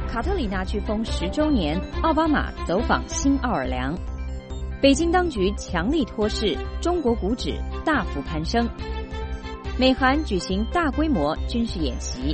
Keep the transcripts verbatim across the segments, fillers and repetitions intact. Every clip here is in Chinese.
卡特里娜飓风十周年，奥巴马走访新奥尔良。北京当局强力托市，中国股指大幅攀升。美韩举行大规模军事演习。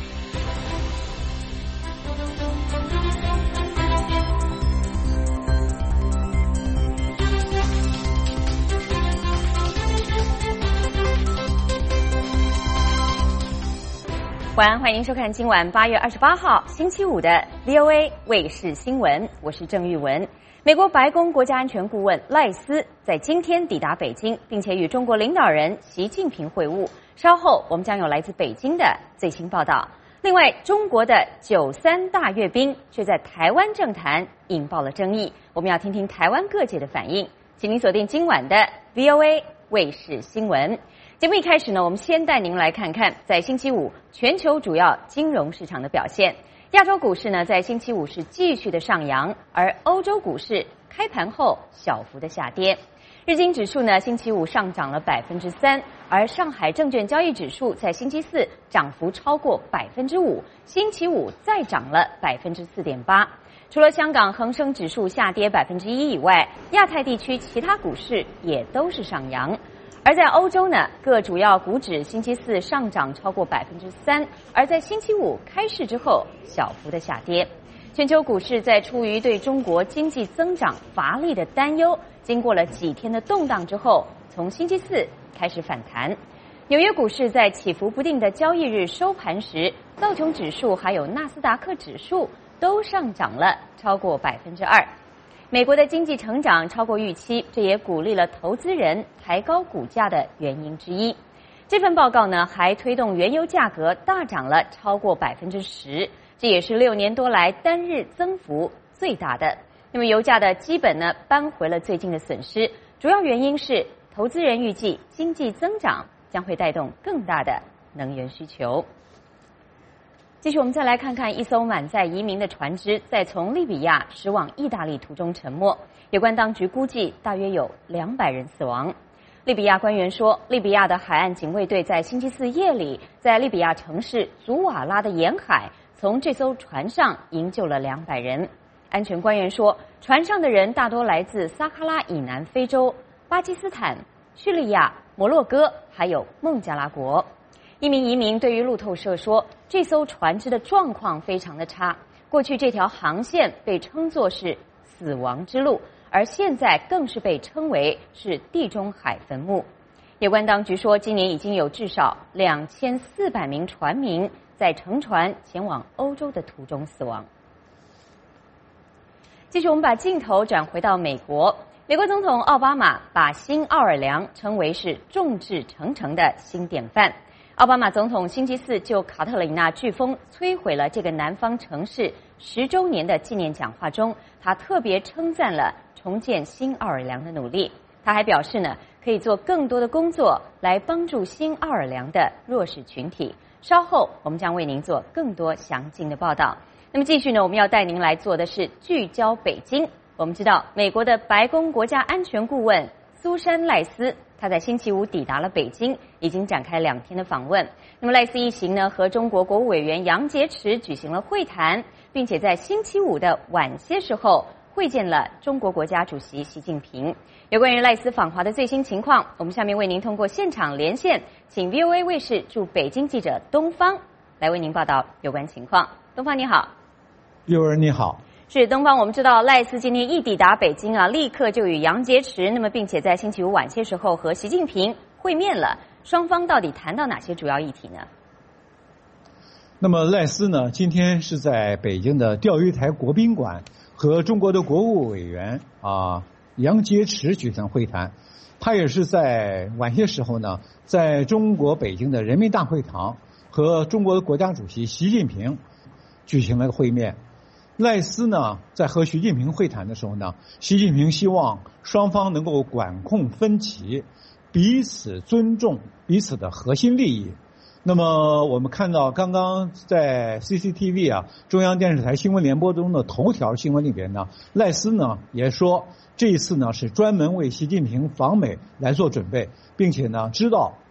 晚安，欢迎收看今晚八月二十八号星期五的 V O A 卫视新闻，我是郑玉文。美国白宫国家安全顾问赖斯在今天抵达北京，并且与中国领导人习近平会晤。稍后我们将有来自北京的最新报道。另外，中国的九三大阅兵却在台湾政坛引爆了争议，我们要听听台湾各界的反应。请您锁定今晚的 V O A 卫视新闻。节目一开始呢，我们先带您来看看在星期五全球主要金融市场的表现。亚洲股市呢，在星期五是继续的上扬，而欧洲股市开盘后小幅的下跌。日经指数呢，星期五上涨了百分之三，而上海证券交易指数在星期四涨幅超过百分之五，星期五再涨了百分之四点八。除了香港恒生指数下跌百分之一以外，亚太地区其他股市也都是上扬。而在欧洲呢，各主要股指星期四上涨超过百分之三，而在星期五开市之后小幅的下跌。全球股市在出于对中国经济增长乏力的担忧，经过了几天的动荡之后，从星期四开始反弹。纽约股市在起伏不定的交易日收盘时，道琼指数还有纳斯达克指数都上涨了超过百分之二。美国的经济成长超过预期，这也鼓励了投资人抬高股价的原因之一。这份报告呢，还推动原油价格大涨了超过百分之十，这也是六年多来单日增幅最大的。那么油价的基本呢，扳回了最近的损失，主要原因是投资人预计经济增长将会带动更大的能源需求。继续，我们再来看看一艘满载移民的船只在从利比亚驶往意大利途中沉没，有关当局估计大约有两百人死亡。利比亚官员说，利比亚的海岸警卫队在星期四夜里在利比亚城市祖瓦拉的沿海从这艘船上营救了两百人。安全官员说，船上的人大多来自撒哈拉以南非洲、巴基斯坦、叙利亚、摩洛哥还有孟加拉国。一名移民对于路透社说，这艘船只的状况非常的差，过去这条航线被称作是死亡之路，而现在更是被称为是地中海坟墓。有关当局说，今年已经有至少两千四百名船民在乘船前往欧洲的途中死亡。继续，我们把镜头转回到美国。美国总统奥巴马把新奥尔良称为是众志成城的新典范。奥巴马总统星期四就卡特里娜飓风摧毁了这个南方城市十周年的纪念讲话中，他特别称赞了重建新奥尔良的努力。他还表示呢，可以做更多的工作来帮助新奥尔良的弱势群体。稍后我们将为您做更多详尽的报道。那么继续呢，我们要带您来做的是聚焦北京。我们知道，美国的白宫国家安全顾问苏珊赖斯，他在星期五抵达了北京，已经展开两天的访问。那么赖斯一行呢，和中国国务委员杨洁篪举行了会谈，并且在星期五的晚些时候会见了中国国家主席习近平。有关于赖斯访华的最新情况，我们下面为您通过现场连线，请 V O A 卫视驻北京记者东方来为您报道有关情况。东方你好。 幼儿你好。 是东方，我们知道赖斯今天一抵达北京啊，立刻就与杨洁篪，那么并且在星期五晚些时候和习近平会面了。双方到底谈到哪些主要议题呢？ 那么赖斯呢，今天是在北京的钓鱼台国宾馆和中国的国务委员啊杨洁篪举行会谈。他也是在晚些时候呢，在中国北京的人民大会堂和中国的国家主席习近平举行了会面。赖斯呢，在和习近平会谈的时候呢，习近平希望双方能够管控分歧，彼此尊重彼此的核心利益。那么我们看到刚刚在 C C T V 啊中央电视台新闻联播中的头条新闻里边呢，赖斯呢也说这一次呢是专门为习近平访美来做准备，并且呢知道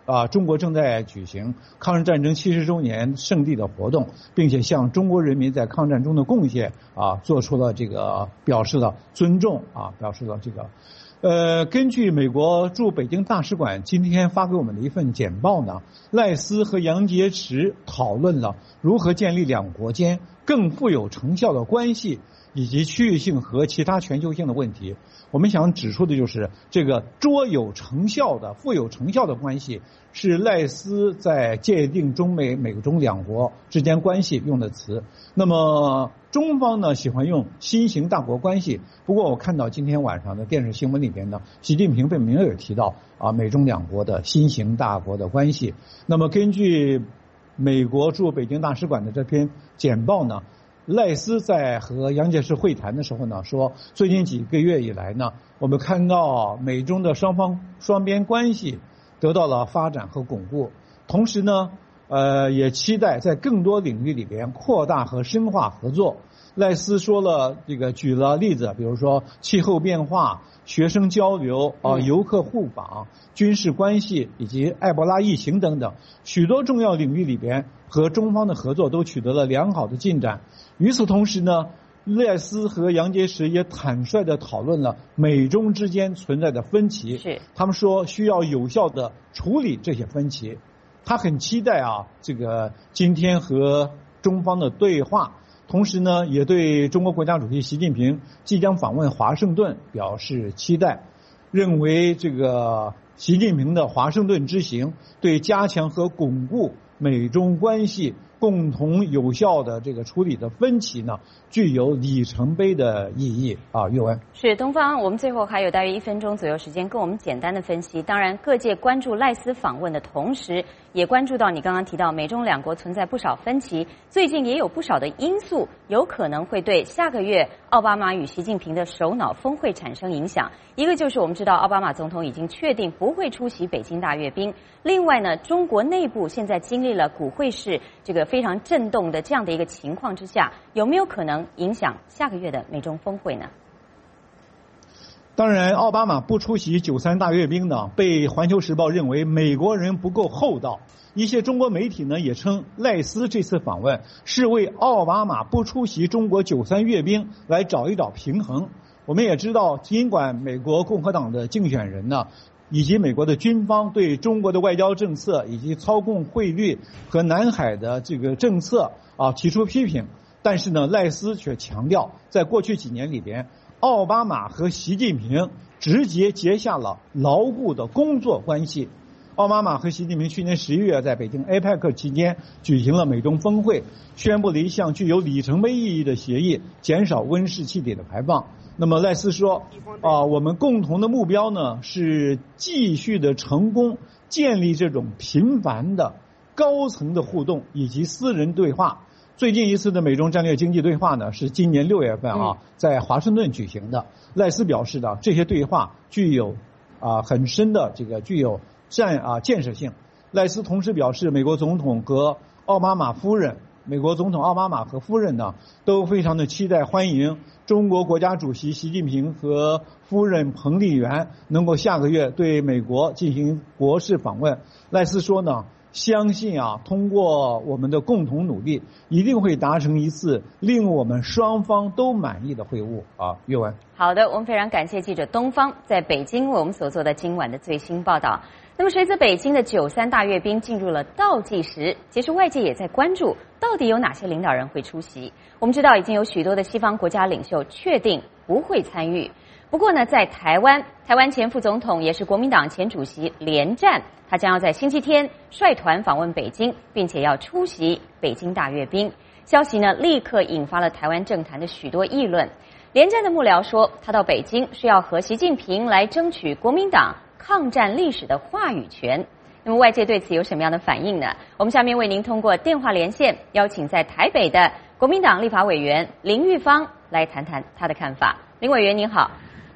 啊，中国正在举行抗日战争七十周年胜利的活动，并且向中国人民在抗战中的贡献啊，做出了这个表示了尊重啊，表示了这个。呃，根据美国驻北京大使馆今天发给我们的一份简报呢，赖斯和杨洁篪讨论了如何建立两国间更富有成效的关系，以及区域性和其他全球性的问题。我们想指出的就是这个卓有成效的、富有成效的关系，是赖斯在界定中美、美中两国之间关系用的词。那么中方呢喜欢用新型大国关系，不过我看到今天晚上的电视新闻里边呢，习近平并没有提到啊美中两国的新型大国的关系。那么根据美国驻北京大使馆的这篇简报呢，赖斯在和杨洁篪会谈的时候呢，说最近几个月以来呢，我们看到美中的双方双边关系得到了发展和巩固，同时呢，呃，也期待在更多领域里边扩大和深化合作。赖斯说了这个举了例子，比如说气候变化、学生交流啊、游客互访、军事关系以及埃博拉疫情等等，许多重要领域里边和中方的合作都取得了良好的进展。与此同时呢，赖斯和杨洁篪也坦率地讨论了美中之间存在的分歧， 是他们说需要有效地处理这些分歧。他很期待啊，这个今天和中方的对话。同时呢，也对中国国家主席习近平即将访问华盛顿表示期待，认为这个习近平的华盛顿之行对加强和巩固美中关系、共同有效的这个处理的分歧呢，具有里程碑的意义啊。岳文是东方，我们最后还有大约一分钟左右时间，跟我们简单的分析。当然，各界关注赖斯访问的同时，也关注到你刚刚提到美中两国存在不少分歧，最近也有不少的因素有可能会对下个月奥巴马与习近平的首脑峰会产生影响。一个就是我们知道奥巴马总统已经确定不会出席北京大阅兵，另外呢，中国内部现在经历了股汇市这个非常震动的这样的一个情况之下，有没有可能影响下个月的美中峰会呢？ 当然，奥巴马不出席九三大阅兵呢，被《环球时报》认为美国人不够厚道。一些中国媒体呢也称赖斯这次访问是为奥巴马不出席中国九三阅兵来找一找平衡。我们也知道，尽管美国共和党的竞选人呢，以及美国的军方对中国的外交政策以及操控汇率和南海的这个政策啊提出批评，但是呢，赖斯却强调，在过去几年里边，奥巴马和习近平直接结下了牢固的工作关系。奥巴马和习近平去年十一月在北京 A P E C 期间举行了美中峰会，宣布了一项具有里程碑意义的协议，减少温室气体的排放。那么赖斯说啊，我们共同的目标呢是继续的成功建立这种频繁的高层的互动以及私人对话。最近一次的美中战略经济对话呢，是今年六月份啊，在华盛顿举行的。赖斯表示的，这些对话具有啊很深的这个具有战啊建设性。赖斯同时表示，美国总统和奥巴马夫人，美国总统奥巴马和夫人呢，都非常的期待欢迎中国国家主席习近平和夫人彭丽媛能够下个月对美国进行国事访问。赖斯说呢，相信啊，通过我们的共同努力，一定会达成一次令我们双方都满意的会晤啊。岳文， 好的，我们非常感谢记者东方在北京为我们所做的今晚的最新报道。那么，随着北京的九三大阅兵进入了倒计时，其实外界也在关注，到底有哪些领导人会出席？我们知道，已经有许多的西方国家领袖确定不会参与。不过呢，在台湾，台湾前副总统也是国民党前主席连战，他将要在星期天率团访问北京，并且要出席北京大阅兵。消息呢，立刻引发了台湾政坛的许多议论。连战的幕僚说，他到北京是要和习近平来争取国民党抗战历史的话语权。那么外界对此有什么样的反应呢？我们下面为您通过电话连线，邀请在台北的国民党立法委员林玉芳来谈谈他的看法。林委员您好。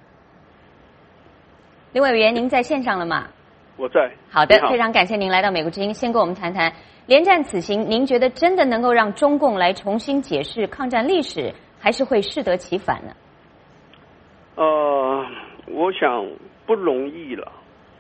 林委员，您在线上了吗？ 我在。 好的，非常感谢您来到美国之音。先跟我们谈谈连战此行，您觉得真的能够让中共来重新解释抗战历史，还是会适得其反呢？ 呃，我想不容易了。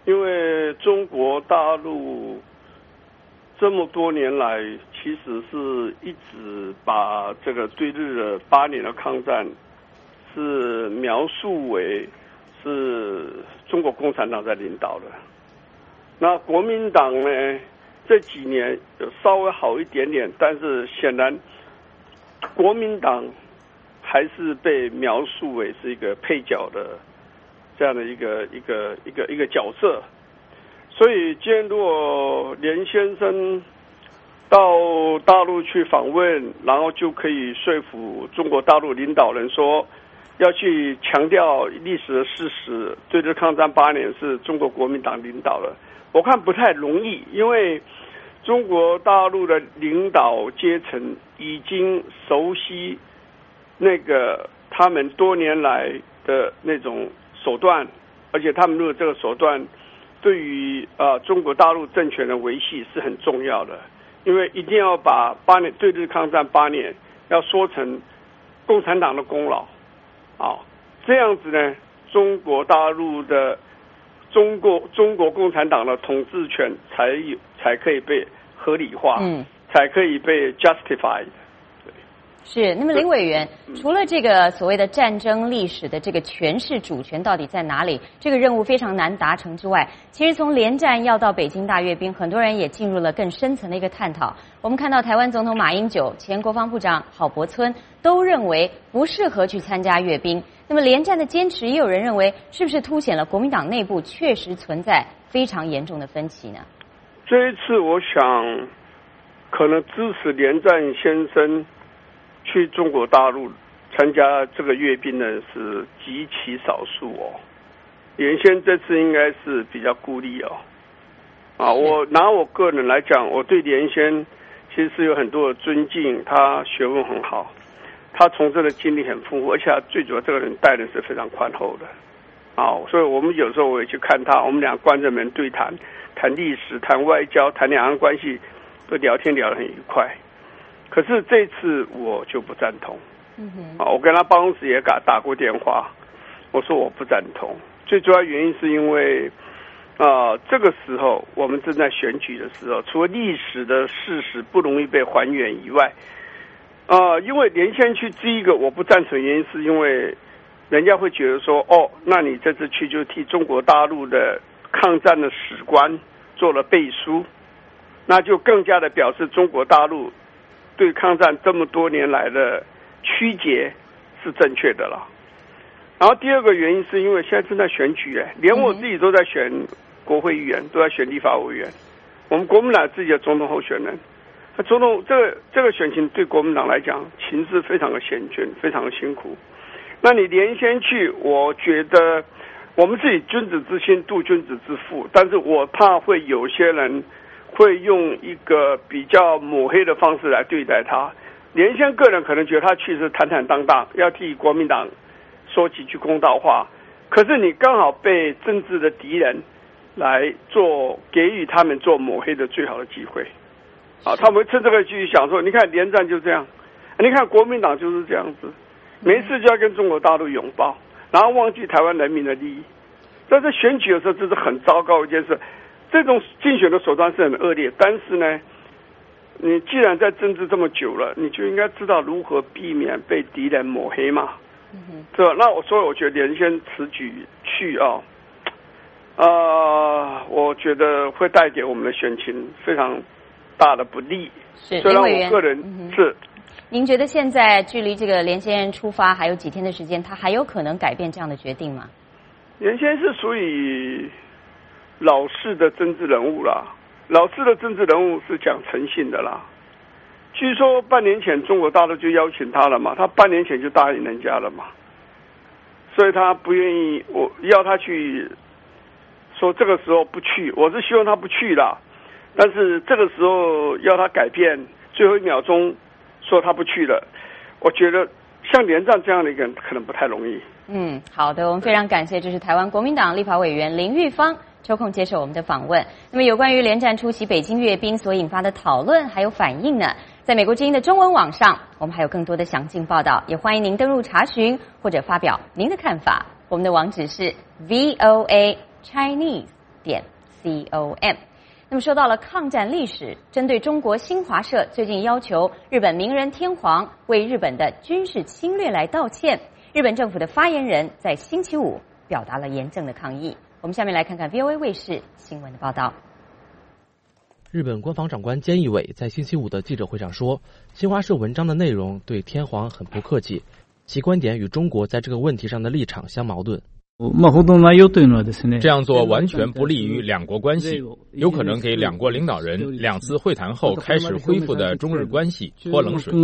因为中国大陆这么多年来，其实是一直把这个对日的八年的抗战是描述为是中国共产党在领导的。那国民党呢，这几年有稍微好一点点，但是显然国民党还是被描述为是一个配角的这样的一个一个一个一个角色。所以今天如果连先生到大陆去访问，然后就可以说服中国大陆领导人说要去强调历史的事实，对日抗战八年是中国国民党领导的，我看不太容易，因为中国大陆的领导阶层已经熟悉那个他们多年来的那种手段，而且他们如果这个手段对于呃中国大陆政权的维系是很重要的，因为一定要把八年对日抗战八年要说成共产党的功劳啊，这样子呢，中国大陆的中国中国共产党的统治权才有才可以被合理化，嗯，才可以被 justified。 是，那么林委员，除了这个所谓的战争历史的这个诠释主权到底在哪里，这个任务非常难达成之外，其实从连战要到北京大阅兵，很多人也进入了更深层的一个探讨。我们看到台湾总统马英九、前国防部长郝柏村都认为不适合去参加阅兵。那么连战的坚持，也有人认为是不是凸显了国民党内部确实存在非常严重的分歧呢？ 这一次，我想可能支持连战先生去中国大陆参加这个阅兵的人是极其少数哦。原先这次应该是比较孤立哦。啊，我拿我个人来讲，我对连先其实是有很多的尊敬，他学问很好，他从政的经历很丰富，而且他最主要这个人待人是非常宽厚的。啊，所以我们有时候我也去看他，我们俩关着门对谈，谈历史、谈外交、谈两岸关系，都聊天聊得很愉快。可是这次我就不赞同，嗯哼，啊，我跟他办公室也打打过电话，我说我不赞同。最主要原因是因为，啊、呃，这个时候我们正在选举的时候，除了历史的事实不容易被还原以外，啊、呃，因为连先去第一个我不赞成原因是因为，人家会觉得说，哦，那你这次去就替中国大陆的抗战的史观做了背书，那就更加的表示中国大陆对抗战这么多年来的曲解是正确的了。然后第二个原因是因为现在正在选举，哎，连我自己都在选国会议员，都在选立法委员。我们国民党自己的总统候选人，那总统这个这个选情对国民党来讲，情势非常的险峻，非常的辛苦。那你连先去，我觉得我们自己君子之心度君子之腹，但是我怕会有些人会用一个比较抹黑的方式来对待他。连先个人可能觉得他去是坦坦荡荡，要替国民党说几句公道话，可是你刚好被政治的敌人来做给予他们做抹黑的最好的机会。啊，他们趁这个继续想说，你看连战就这样，你看国民党就是这样子，没事就要跟中国大陆拥抱，然后忘记台湾人民的利益。在这选举的时候，这是很糟糕的一件事。这种竞选的手段是很恶劣，但是呢，你既然在政治这么久了，你就应该知道如何避免被敌人抹黑嘛。嗯，这那我所以我觉得连先此举去啊，呃，我觉得会带给我们的选情非常大的不利。 是， 虽然我个人、嗯、是。 您觉得现在距离这个连先出发还有几天的时间，他还有可能改变这样的决定吗？ 连先是属于老式的政治人物啦，老式的政治人物是讲诚信的啦。据说半年前中国大陆就邀请他了嘛，他半年前就答应人家了嘛，所以他不愿意，我要他去，说这个时候不去，我是希望他不去啦，但是这个时候要他改变，最后一秒钟说他不去了，我觉得像连战这样的一个人可能不太容易。 嗯，好的，我们非常感谢，这是台湾国民党立法委员林玉芳抽空接受我们的访问。那么有关于连战出席北京阅兵所引发的讨论还有反应呢，在美国之音的中文网上，我们还有更多的详尽报道，也欢迎您登入查询或者发表您的看法。我们的网址是 V O A Chinese 点 com。那么说到了抗战历史，针对中国新华社最近要求日本名人天皇为日本的军事侵略来道歉，日本政府的发言人在星期五表达了严正的抗议。我们下面来看看 V O A 卫视新闻的报道。 日本官房长官菅义伟在星期五的记者会上说，新华社文章的内容对天皇很不客气，其观点与中国在这个问题上的立场相矛盾。 这样做完全不利于两国关系，有可能给两国领导人两次会谈后开始恢复的中日关系泼冷水。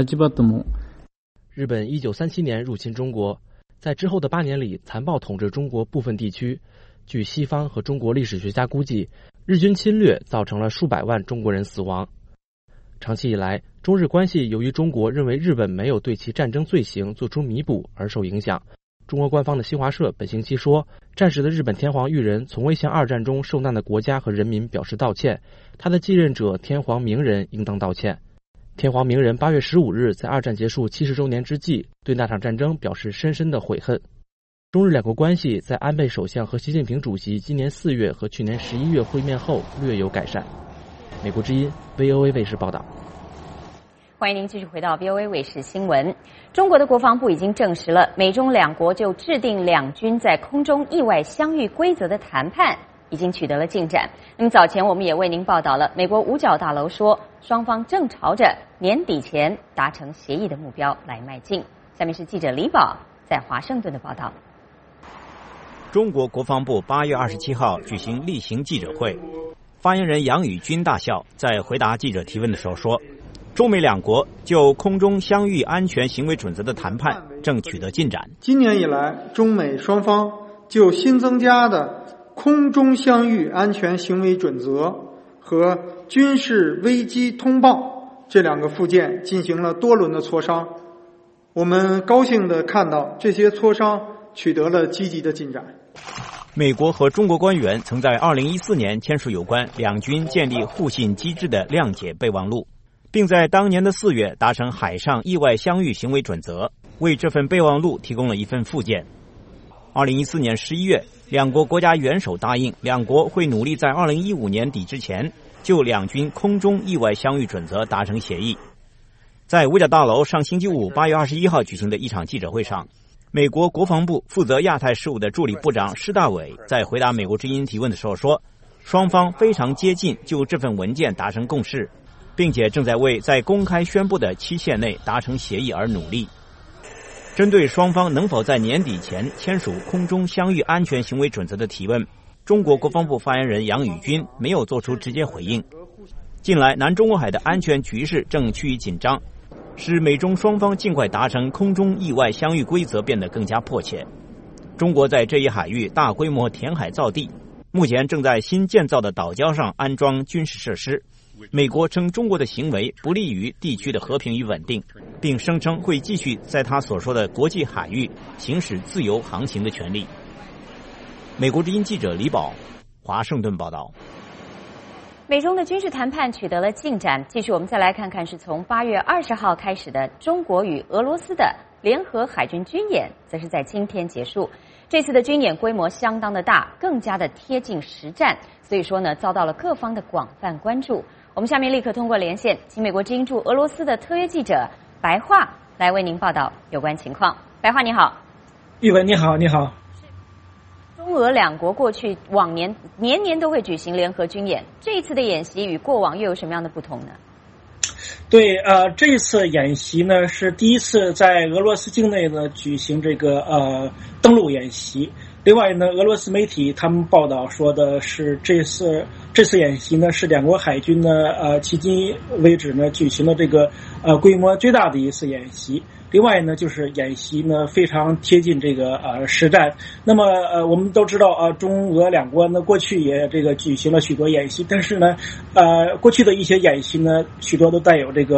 日本一九三七年入侵中国，在之后的八年里残暴统治中国部分地区。据西方和中国历史学家估计，日军侵略造成了数百万中国人死亡。长期以来，中日关系由于中国认为日本没有对其战争罪行做出弥补而受影响。中国官方的新华社本星期说，战时的日本天皇裕仁从未向二战中受难的国家和人民表示道歉，他的继任者天皇明仁应当道歉。天皇明仁八月十五日在二战结束七十周年之际，对那场战争表示深深的悔恨。中日两国关系在安倍首相和习近平主席今年四月和去年十一月会面后略有改善。美国之音 V O A 卫视报道。 欢迎您继续回到 V O A 卫视新闻。中国的国防部已经证实了，美中两国就制定两军在空中意外相遇规则的谈判已经取得了进展。那么早前我们也为您报道了，美国五角大楼说，双方正朝着年底前达成协议的目标来迈进。下面是记者李宝在华盛顿的报道。 中国国防部八月二十七号举行例行记者会，发言人杨宇军大校在回答记者提问的时候说，中美两国就空中相遇安全行为准则的谈判正取得进展。 今年以来，中美双方就新增加的空中相遇安全行为准则和军事危机通报这两个附件进行了多轮的磋商。我们高兴地看到这些磋商取得了积极的进展。 美国和中国官员曾在二零一四年签署有关两军建立互信机制的谅解备忘录，并在当年的四月达成海上意外相遇行为准则，为这份备忘录提供了一份附件。二零一四年十一月，两国国家元首答应，两国会努力在二零一五年底之前就两军空中意外相遇准则达成协议。在五角大楼上星期五八月二十一号举行的一场记者会上，美国国防部负责亚太事务的助理部长施大伟在回答美国之音提问的时候说，双方非常接近就这份文件达成共识，并且正在为在公开宣布的期限内达成协议而努力。针对双方能否在年底前签署空中相遇安全行为准则的提问，中国国防部发言人杨宇军没有做出直接回应。近来南中国海的安全局势正趋于紧张，使美中双方尽快达成空中意外相遇规则变得更加迫切。中国在这一海域大规模填海造地，目前正在新建造的岛礁上安装军事设施。美国称中国的行为不利于地区的和平与稳定，并声称会继续在他所说的国际海域行使自由航行的权利。美国之音记者李宝，华盛顿报道。 美中的军事谈判取得了进展，继续我们再来看看是从八月二十号开始的中国与俄罗斯的联合海军军演，则是在今天结束。这次的军演规模相当的大，更加的贴近实战，所以说呢，遭到了各方的广泛关注。我们下面立刻通过连线，请美国之音驻俄罗斯的特约记者白桦来为您报道有关情况。白桦你好。 玉文你好，你好。 中俄两国过去往年年年都会举行联合军演，这一次的演习与过往又有什么样的不同呢？ 对，呃，这一次演习呢是第一次在俄罗斯境内呢举行这个呃登陆演习。另外呢，俄罗斯媒体他们报道说的是这次这次演习呢是两国海军呢呃迄今为止呢举行的这个呃规模最大的一次演习。另外呢，就是演习呢非常贴近这个呃实战。那么呃我们都知道啊、呃，中俄两国呢过去也这个举行了许多演习，但是呢呃过去的一些演习呢许多都带有这个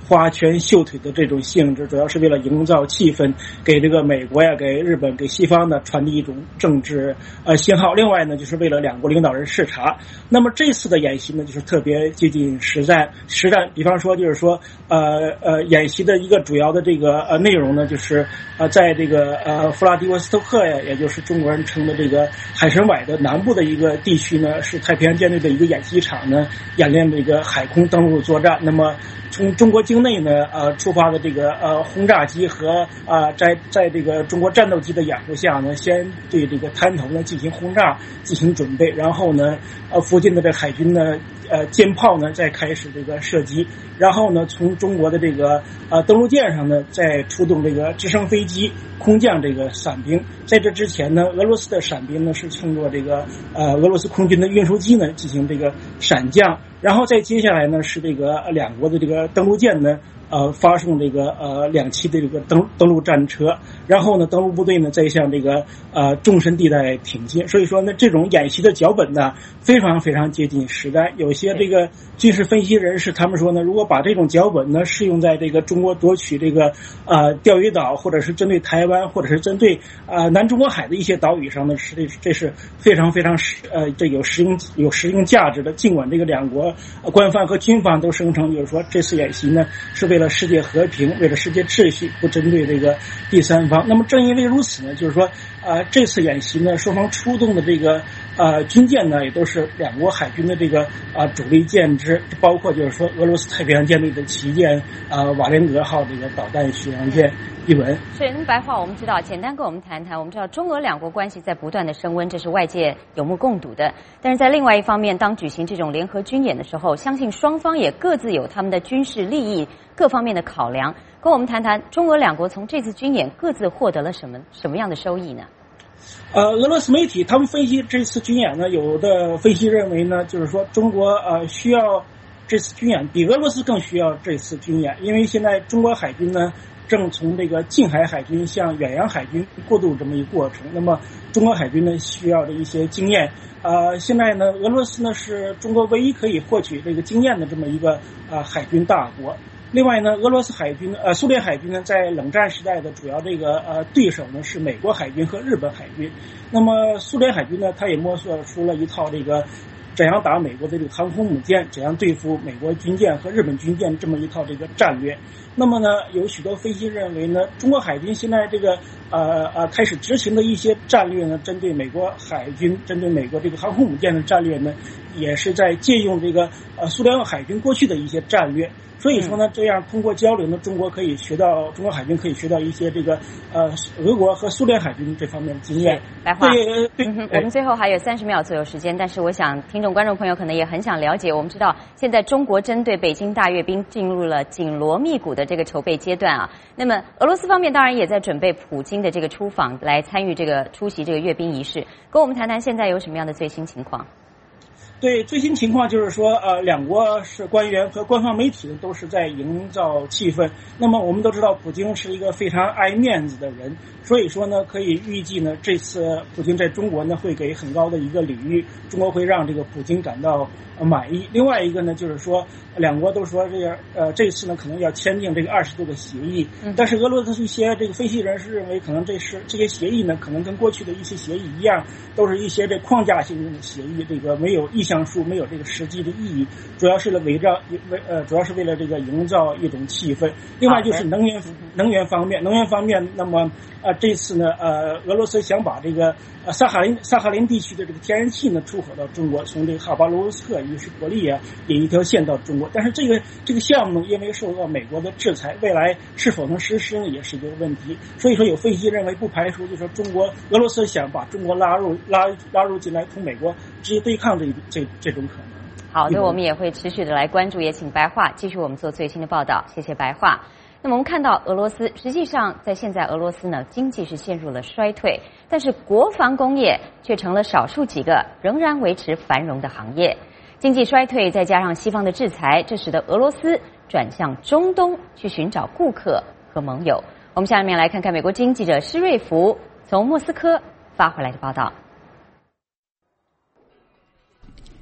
花拳绣腿的这种性质，主要是为了营造气氛，给这个美国呀、给日本、给西方呢传递一种政治呃信号。另外呢，就是为了两国领导人视察。那么这次的演习呢，就是特别接近实战。实战，比方说就是说，呃呃，演习的一个主要的这个呃内容呢，就是呃，在这个呃弗拉迪沃斯托克呀，也就是中国人称的这个海参崴的南部的一个地区呢，是太平洋舰队的一个演习场呢，演练这个海空登陆作战。那么从中国境内呢，呃，出发的这个呃轰炸机和啊、呃，在在这个中国战斗机的掩护下呢，先对这个滩头呢进行轰炸，进行准备，然后呢，呃，附近的这海军呢，呃，舰炮呢再开始这个射击，然后呢，从中国的这个呃登陆舰上呢，再出动这个直升飞机、空降这个伞兵。在这之前呢，俄罗斯的伞兵呢是乘坐这个呃俄罗斯空军的运输机呢进行这个闪降。然后再接下来呢是这个两国的这个登陆舰呢，呃，发送这个呃两栖的这个登登陆战车，然后呢，登陆部队呢再向这个呃纵深地带挺进。所以说呢，这种演习的脚本呢非常非常接近实战。有些这个军事分析人士他们说呢，如果把这种脚本呢适用在这个中国夺取这个呃钓鱼岛，或者是针对台湾，或者是针对呃南中国海的一些岛屿上呢，是这是非常非常实呃这有实用有实用价值的。尽管这个两国官方和军方都声称，就是说这次演习呢是为了世界和平，为了世界秩序，不针对这个第三方。那么正因为如此呢，就是说呃这次演习呢，双方出动的这个呃军舰呢，也都是两国海军的这个啊、呃、主力舰只，包括就是说俄罗斯太平洋舰队的旗舰啊、呃、瓦连格号这个导弹巡洋舰一文。 沈白话，我们知道，简单跟我们谈谈。我们知道中俄两国关系在不断的升温，这是外界有目共睹的。但是在另外一方面，当举行这种联合军演的时候，相信双方也各自有他们的军事利益各方面的考量。跟我们谈谈中俄两国从这次军演各自获得了什么什么样的收益呢？ 呃，俄罗斯媒体他们分析这次军演呢，有的分析认为呢，就是说中国呃需要这次军演，比俄罗斯更需要这次军演，因为现在中国海军呢正从这个近海海军向远洋海军过渡这么一个过程。那么中国海军呢需要的一些经验，呃，现在呢俄罗斯呢是中国唯一可以获取这个经验的这么一个呃海军大国。另外呢，俄罗斯海军呃苏联海军呢在冷战时代的主要这个呃对手呢是美国海军和日本海军。那么苏联海军呢，它也摸索出了一套这个怎样打美国的这个航空母舰，怎样对付美国军舰和日本军舰这么一套这个战略。那么呢，有许多分析认为呢，中国海军现在这个呃呃开始执行的一些战略呢，针对美国海军、针对美国这个航空母舰的战略呢，也是在借用这个呃苏联海军过去的一些战略。所以说呢，这样通过交流呢，中国可以学到，中国海军可以学到一些这个呃俄国和苏联海军这方面的经验。 白话， 对对、 嗯，我们最后还有三十秒左右时间，但是我想听众观众朋友可能也很想了解。我们知道现在中国针对北京大阅兵进入了紧锣密鼓的这个筹备阶段啊。那么俄罗斯方面当然也在准备普京的这个出访来参与这个出席这个阅兵仪式，跟我们谈谈现在有什么样的最新情况？ 对，最新情况就是说，呃，两国是官员和官方媒体都是在营造气氛。那么我们都知道，普京是一个非常爱面子的人，所以说呢，可以预计呢，这次普京在中国呢会给很高的一个礼遇，中国会让这个普京感到满意。另外一个呢，就是说两国都说这个呃这次呢可能要签订这个二十多个协议，但是俄罗斯一些这个分析人士认为，可能这是这些协议呢，可能跟过去的一些协议一样，都是一些这框架性的协议，这个没有意向书，没有这个实际的意义，主要是为围绕为呃主要是为了这个营造一种气氛。另外就是能源能源方面，能源方面，那么呃这次呢呃俄罗斯想把这个呃萨哈林萨哈林地区的这个天然气呢出口到中国，从这个哈巴罗夫斯克于是伯利亚引一条线到中国，但是这个这个项目因为受到美国的制裁，未来是否能实施呢也是一个问题。所以说有分析认为，不排除就是说中国俄罗斯想把中国拉入拉拉入进来，同美国直接对抗这这这种可能。 好的，我们也会持续的来关注，也请白话继续我们做最新的报道。谢谢白话。那么我们看到俄罗斯，实际上在现在俄罗斯呢，经济是陷入了衰退，但是国防工业却成了少数几个仍然维持繁荣的行业。经济衰退再加上西方的制裁，这使得俄罗斯转向中东去寻找顾客和盟友。我们下面来看看美国经济记者施瑞福从莫斯科发回来的报道。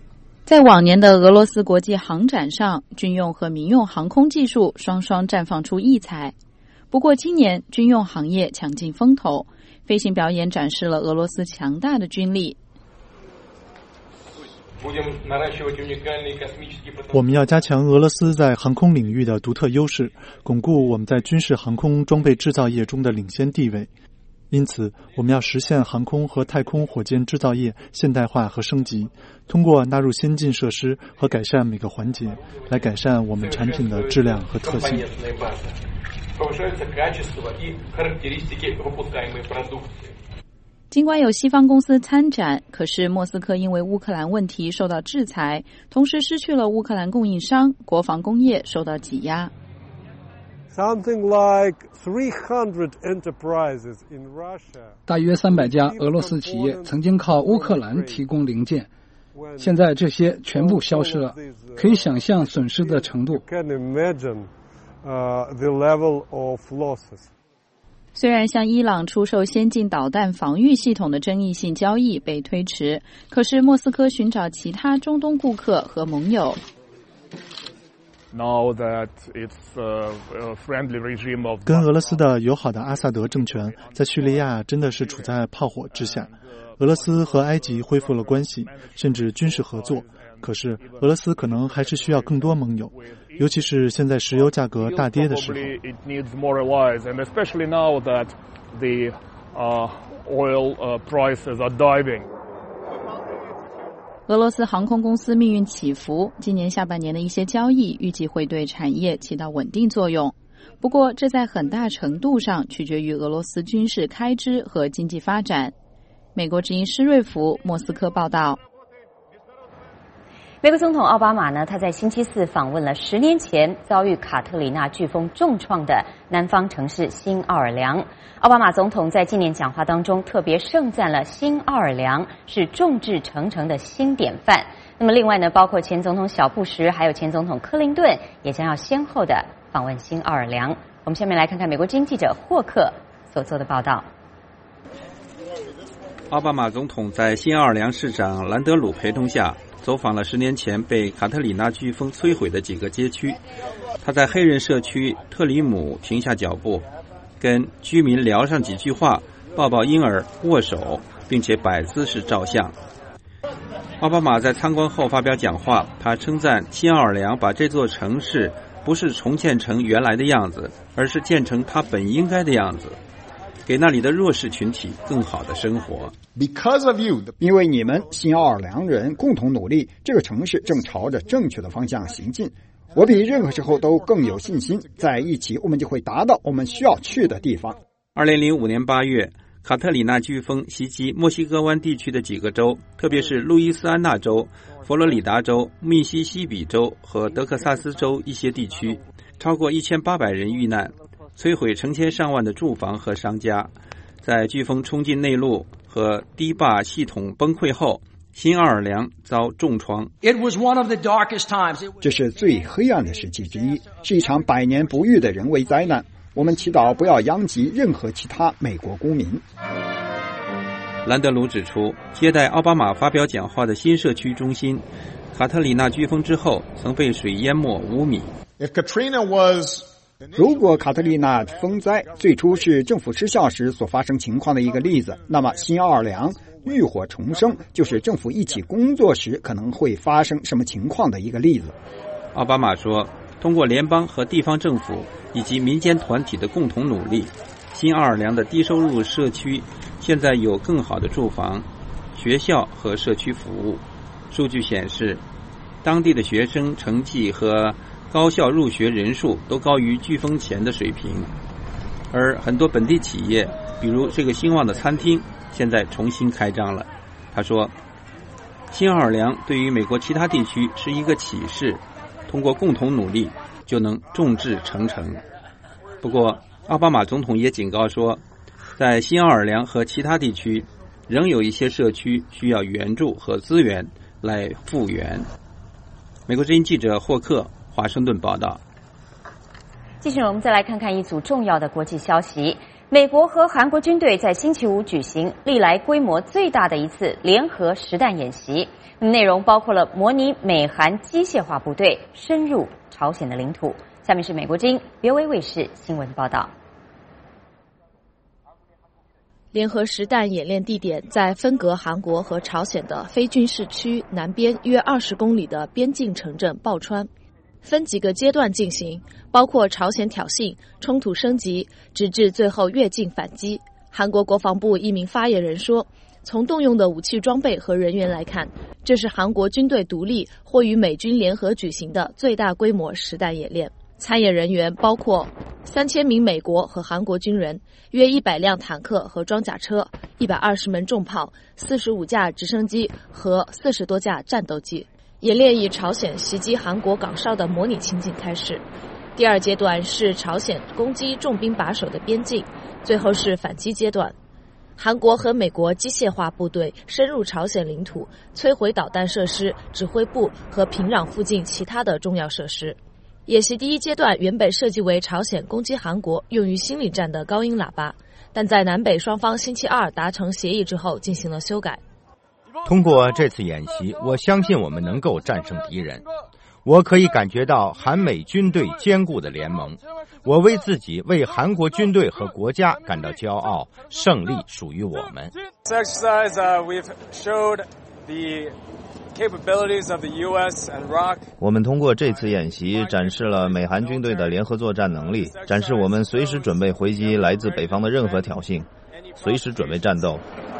在往年的俄罗斯国际航展上，军用和民用航空技术双双绽放出异彩。不过今年军用行业抢尽风头，飞行表演展示了俄罗斯强大的军力。 我们要加强俄罗斯在航空领域的独特优势，巩固我们在军事航空装备制造业中的领先地位。因此，我们要实现航空和太空火箭制造业现代化和升级，通过纳入先进设施和改善每个环节，来改善我们产品的质量和特性。 尽管有西方公司参展，可是莫斯科因为乌克兰问题受到制裁，同时失去了乌克兰供应商，国防工业受到挤压。 大约三百家俄罗斯企业曾经靠乌克兰提供零件，现在这些全部消失了，可以想象损失的程度。 虽然向伊朗出售先进导弹防御系统的争议性交易被推迟，可是莫斯科寻找其他中东顾客和盟友。 跟俄罗斯的友好的阿萨德政权在叙利亚真的是处在炮火之下。俄罗斯和埃及恢复了关系，甚至军事合作。可是俄罗斯可能还是需要更多盟友，尤其是现在石油价格大跌的时候。 俄罗斯航空公司命运起伏，今年下半年的一些交易预计会对产业起到稳定作用。不过，这在很大程度上取决于俄罗斯军事开支和经济发展。美国之音施瑞福莫斯科报道。 美国总统奥巴马呢，他在星期四访问了十年前遭遇卡特里娜飓风重创的南方城市新奥尔良。奥巴马总统在纪念讲话当中特别盛赞了新奥尔良是众志成城的新典范。那么另外呢，包括前总统小布什还有前总统克林顿也将要先后的访问新奥尔良。我们下面来看看美国之音记者霍克所做的报道。 奥巴马总统在新奥尔良市长兰德鲁陪同下走访了十年前被卡特里娜飓风摧毁的几个街区。他在黑人社区特里姆停下脚步，跟居民聊上几句话，抱抱婴儿，握手，并且摆姿势照相。奥巴马在参观后发表讲话，他称赞新奥尔良把这座城市不是重建成原来的样子，而是建成它本应该的样子，给那里的弱势群体更好的生活。 Because of you， 因为你们新奥尔良人共同努力，这个城市正朝着正确的方向行进。我比任何时候都更有信心，在一起我们就会达到我们需要去的地方。 二零零五年八月，卡特里娜飓风袭击墨西哥湾地区的几个州，特别是路易斯安那州、佛罗里达州、密西西比州和德克萨斯州一些地区，超过一千八百人遇难，摧毁成千上万的住房和商家。在飓风冲进内陆和堤坝系统崩溃后，新奥尔良遭重创。 这是最黑暗的时期之一，是一场百年不遇的人为灾难。我们祈祷不要殃及任何其他美国公民。 兰德鲁指出，接待奥巴马发表讲话的新社区中心，卡特里娜飓风之后曾被水淹没五米。 If Katrina was如果卡特丽娜风灾最初是政府失效时所发生情况的一个例子，那么新奥尔良浴火重生就是政府一起工作时可能会发生什么情况的一个例子。 奥巴马说，通过联邦和地方政府以及民间团体的共同努力，新奥尔良的低收入社区现在有更好的住房、学校和社区服务。数据显示，当地的学生成绩和高校入学人数都高于飓风前的水平，而很多本地企业，比如这个兴旺的餐厅，现在重新开张了。他说，新奥尔良对于美国其他地区是一个启示，通过共同努力就能众志成城。不过，奥巴马总统也警告说，在新奥尔良和其他地区，仍有一些社区需要援助和资源来复原。美国之音记者霍克华盛顿报道。 继续，我们再来看看一组重要的国际消息。 美国和韩国军队在星期五举行历来规模最大的一次联合实弹演习，内容包括了模拟美韩机械化部队深入朝鲜的领土。下面是美国之音 V O A 卫视新闻报道。 联合实弹演练地点在分隔韩国和朝鲜的非军事区南边约二十公里的边境城镇抱川，分几个阶段进行，包括朝鲜挑衅、冲突升级，直至最后越境反击。韩国国防部一名发言人说，从动用的武器装备和人员来看，这是韩国军队独立或与美军联合举行的最大规模实弹演练。参演人员包括三千名美国和韩国军人，约一百辆坦克和装甲车，一百二十门重炮，四十五架直升机和四十多架战斗机。演练以朝鲜袭击韩国岗哨的模拟情景开始，第二阶段是朝鲜攻击重兵把守的边境，最后是反击阶段。韩国和美国机械化部队深入朝鲜领土，摧毁导弹设施、指挥部和平壤附近其他的重要设施。演习第一阶段原本设计为朝鲜攻击韩国用于心理战的高音喇叭，但在南北双方星期二达成协议之后进行了修改。 通过这次演习，我相信我们能够战胜敌人。我可以感觉到韩美军队坚固的联盟，我为自己、为韩国军队和国家感到骄傲。胜利属于我们。 我们通过这次演习展示了美韩军队的联合作战能力，展示我们随时准备回击来自北方的任何挑衅，随时准备战斗。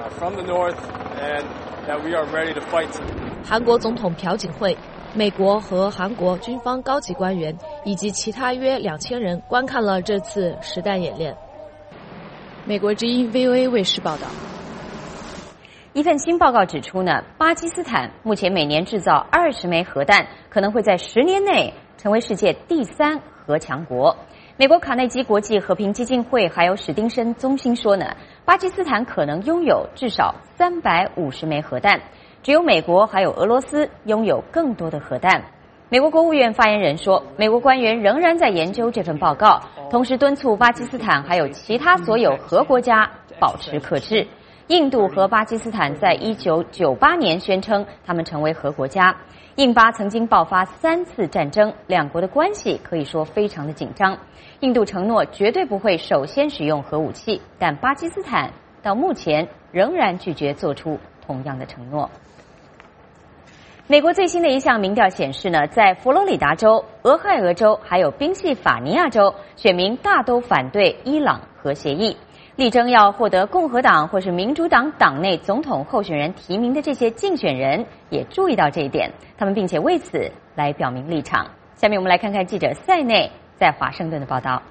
韩国总统朴槿惠、美国和韩国军方高级官员以及其他约两千人观看了这次实弹演练。 美国之音 V O A 卫视报道。 一份新报告指出呢，巴基斯坦目前每年制造二十枚核弹，可能会在十年内成为世界第三核强国。美国卡内基国际和平基金会还有史丁森中心说呢，巴基斯坦可能拥有至少三百五十枚核弹，只有美国还有俄罗斯拥有更多的核弹。美国国务院发言人说，美国官员仍然在研究这份报告，同时敦促巴基斯坦还有其他所有核国家保持克制。印度和巴基斯坦在一九九八年宣称他们成为核国家。印巴曾经爆发三次战争，两国的关系可以说非常的紧张。印度承诺绝对不会首先使用核武器，但巴基斯坦到目前仍然拒绝做出同样的承诺。美国最新的一项民调显示呢，在佛罗里达州、俄亥俄州还有宾夕法尼亚州，选民大都反对伊朗核协议。力争要获得共和党或是民主党党内总统候选人提名的这些竞选人也注意到这一点，他们并且为此来表明立场。下面我们来看看记者塞内在华盛顿的报道。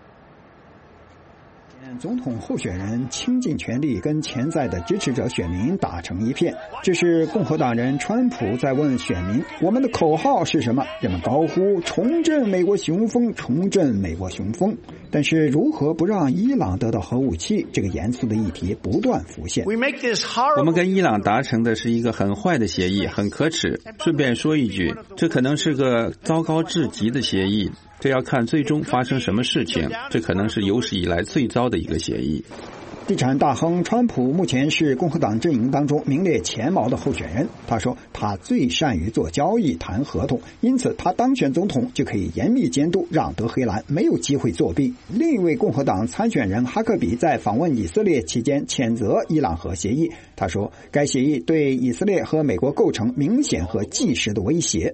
总统候选人倾尽全力跟潜在的支持者选民打成一片，这是共和党人川普在问选民，我们的口号是什么？人们高呼重振美国雄风，重振美国雄风。但是如何不让伊朗得到核武器，这个严肃的议题不断浮现。 我们跟伊朗达成的是一个很坏的协议，很可耻。顺便说一句，这可能是个糟糕至极的协议，这要看最终发生什么事情，这可能是有史以来最糟的一个协议。 地产大亨川普目前是共和党阵营当中名列前茅的候选人。他说他最善于做交易、谈合同，因此他当选总统就可以严密监督，让德黑兰没有机会作弊。另一位共和党参选人哈克比在访问以色列期间谴责伊朗核协议。他说该协议对以色列和美国构成明显和即时的威胁。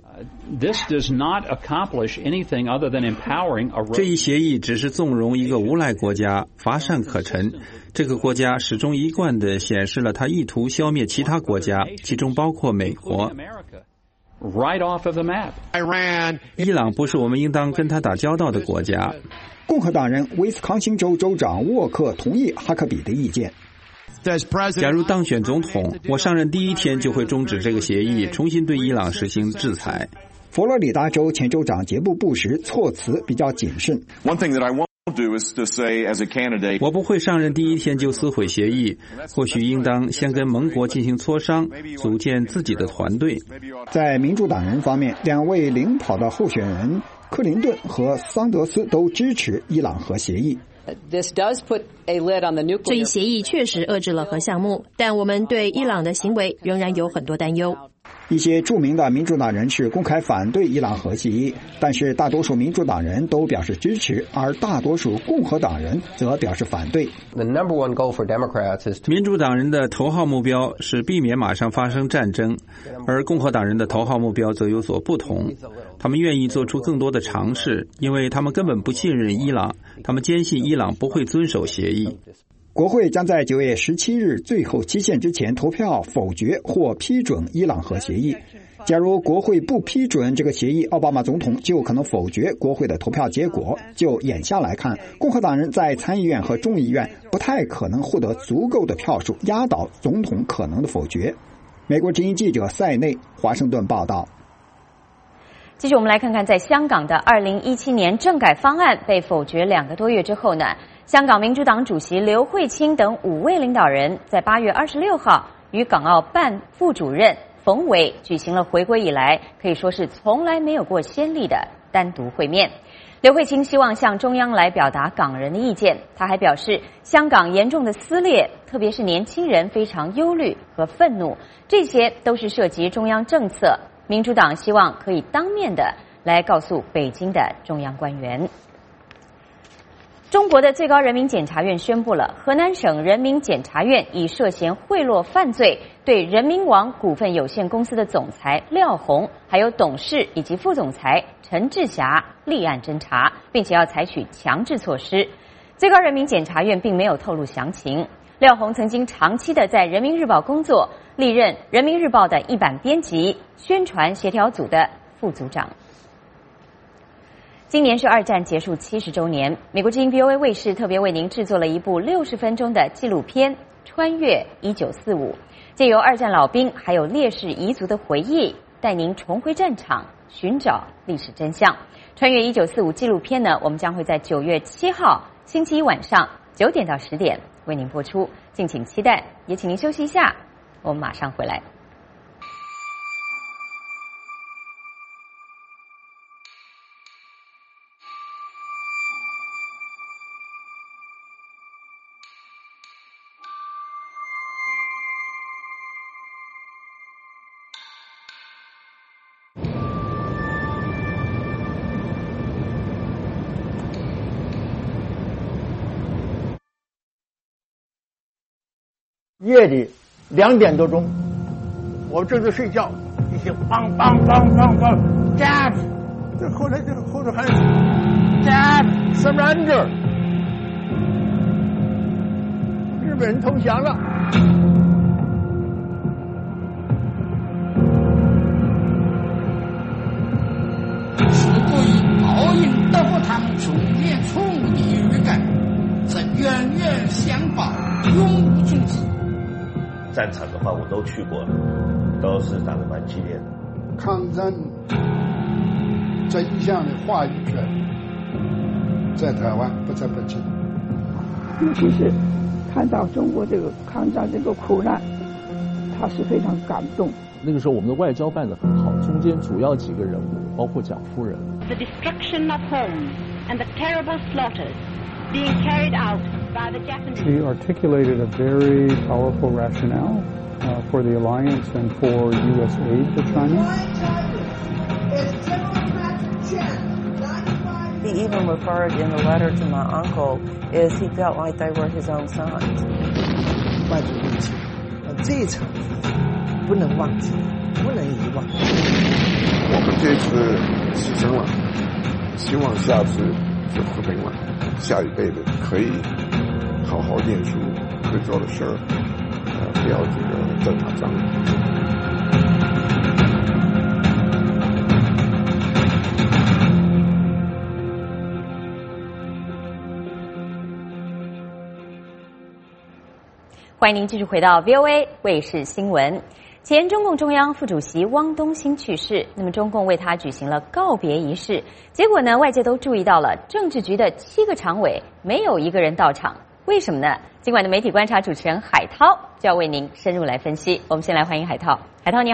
这一协议只是纵容一个无赖国家，乏善可陈。这个国家始终一贯地显示了他意图消灭其他国家，其中包括美国。伊朗不是我们应当跟他打交道的国家。 共和党人威斯康星州州长沃克同意哈克比的意见。 假如当选总统，我上任第一天就会终止这个协议，重新对伊朗实行制裁。 佛罗里达州前州长杰布·布什措辞比较谨慎。 我不会上任第一天就撕毁协议，或许应当先跟盟国进行磋商，组建自己的团队。 在民主党人方面，两位领跑的候选人克林顿和桑德斯都支持伊朗核协议。 这一协议确实遏制了核项目，但我们对伊朗的行为仍然有很多担忧。 一些著名的民主党人士公开反对伊朗核协议，但是大多数民主党人都表示支持，而大多数共和党人则表示反对。 民主党人的头号目标是避免马上发生战争，而共和党人的头号目标则有所不同。他们愿意做出更多的尝试，因为他们根本不信任伊朗，他们坚信伊朗不会遵守协议。 国会将在九月十七日最后期限之前投票否决或批准伊朗核协议。假如国会不批准这个协议，奥巴马总统就可能否决国会的投票结果。就眼下来看，共和党人在参议院和众议院不太可能获得足够的票数压倒总统可能的否决。美国之音记者塞内，华盛顿报道。 继续我们来看看，在香港的二零一七年政改方案被否决两个多月之后呢，香港民主党主席刘慧卿等五位领导人在八月二十六号与港澳办副主任冯伟举行了回归以来可以说是从来没有过先例的单独会面。刘慧卿希望向中央来表达港人的意见，他还表示香港严重的撕裂，特别是年轻人非常忧虑和愤怒，这些都是涉及中央政策，民主党希望可以当面的来告诉北京的中央官员。中国的最高人民检察院宣布了，河南省人民检察院以涉嫌贿赂犯罪对人民网股份有限公司的总裁廖红，还有董事以及副总裁陈志霞立案侦查，并且要采取强制措施。最高人民检察院并没有透露详情。廖红曾经长期的在人民日报工作，历任人民日报的一版编辑、宣传协调组的副组长。今年是二战结束七十周年，美国之音 V O A 卫视特别为您制作了一部六十分钟的纪录片《穿越一九四五》，借由二战老兵还有烈士遗族的回忆，带您重回战场，寻找历史真相。《穿越一九四五》纪录片呢，我们将会在九月七号星期一晚上九点到十点为您播出，敬请期待，也请您休息一下，我们马上回来。 夜里两点多钟，我正在睡觉，一些梆梆梆梆梆 ，Jab， 这后来这个后头还 Jab surrender， 日本人投降了。 是对奥运德福堂中年宠物的预感，这冤冤相报，永无终止。 战场的话我都去过了，都是打得蛮激烈的。 抗战真相的话语权在台湾，不在北京。 尤其是看到中国这个抗战这个苦难，他是非常感动。 那个时候我们的外交办得很好，中间主要几个人物包括蒋夫人。 The destruction of homes and the terrible slaughters being carried out by the Japanese. He articulated a very powerful rationale uh, for the alliance and for U S aid to China. He even referred in the letter to my uncle is he felt like they were his own sons. 外族入侵，这一场不能忘记，不能遗忘。 我们这次牺牲了，希望下次就和平了，下一辈子可以好好念书，会做的事儿，呃，不要这个再打仗。 欢迎您继续回到 V O A 卫视新闻。前中共中央副主席汪东兴去世，那么中共为他举行了告别仪式。结果呢，外界都注意到了政治局的七个常委没有一个人到场，为什么呢？今晚的媒体观察主持人海涛就要为您深入来分析。我们先来欢迎海涛。海涛你好。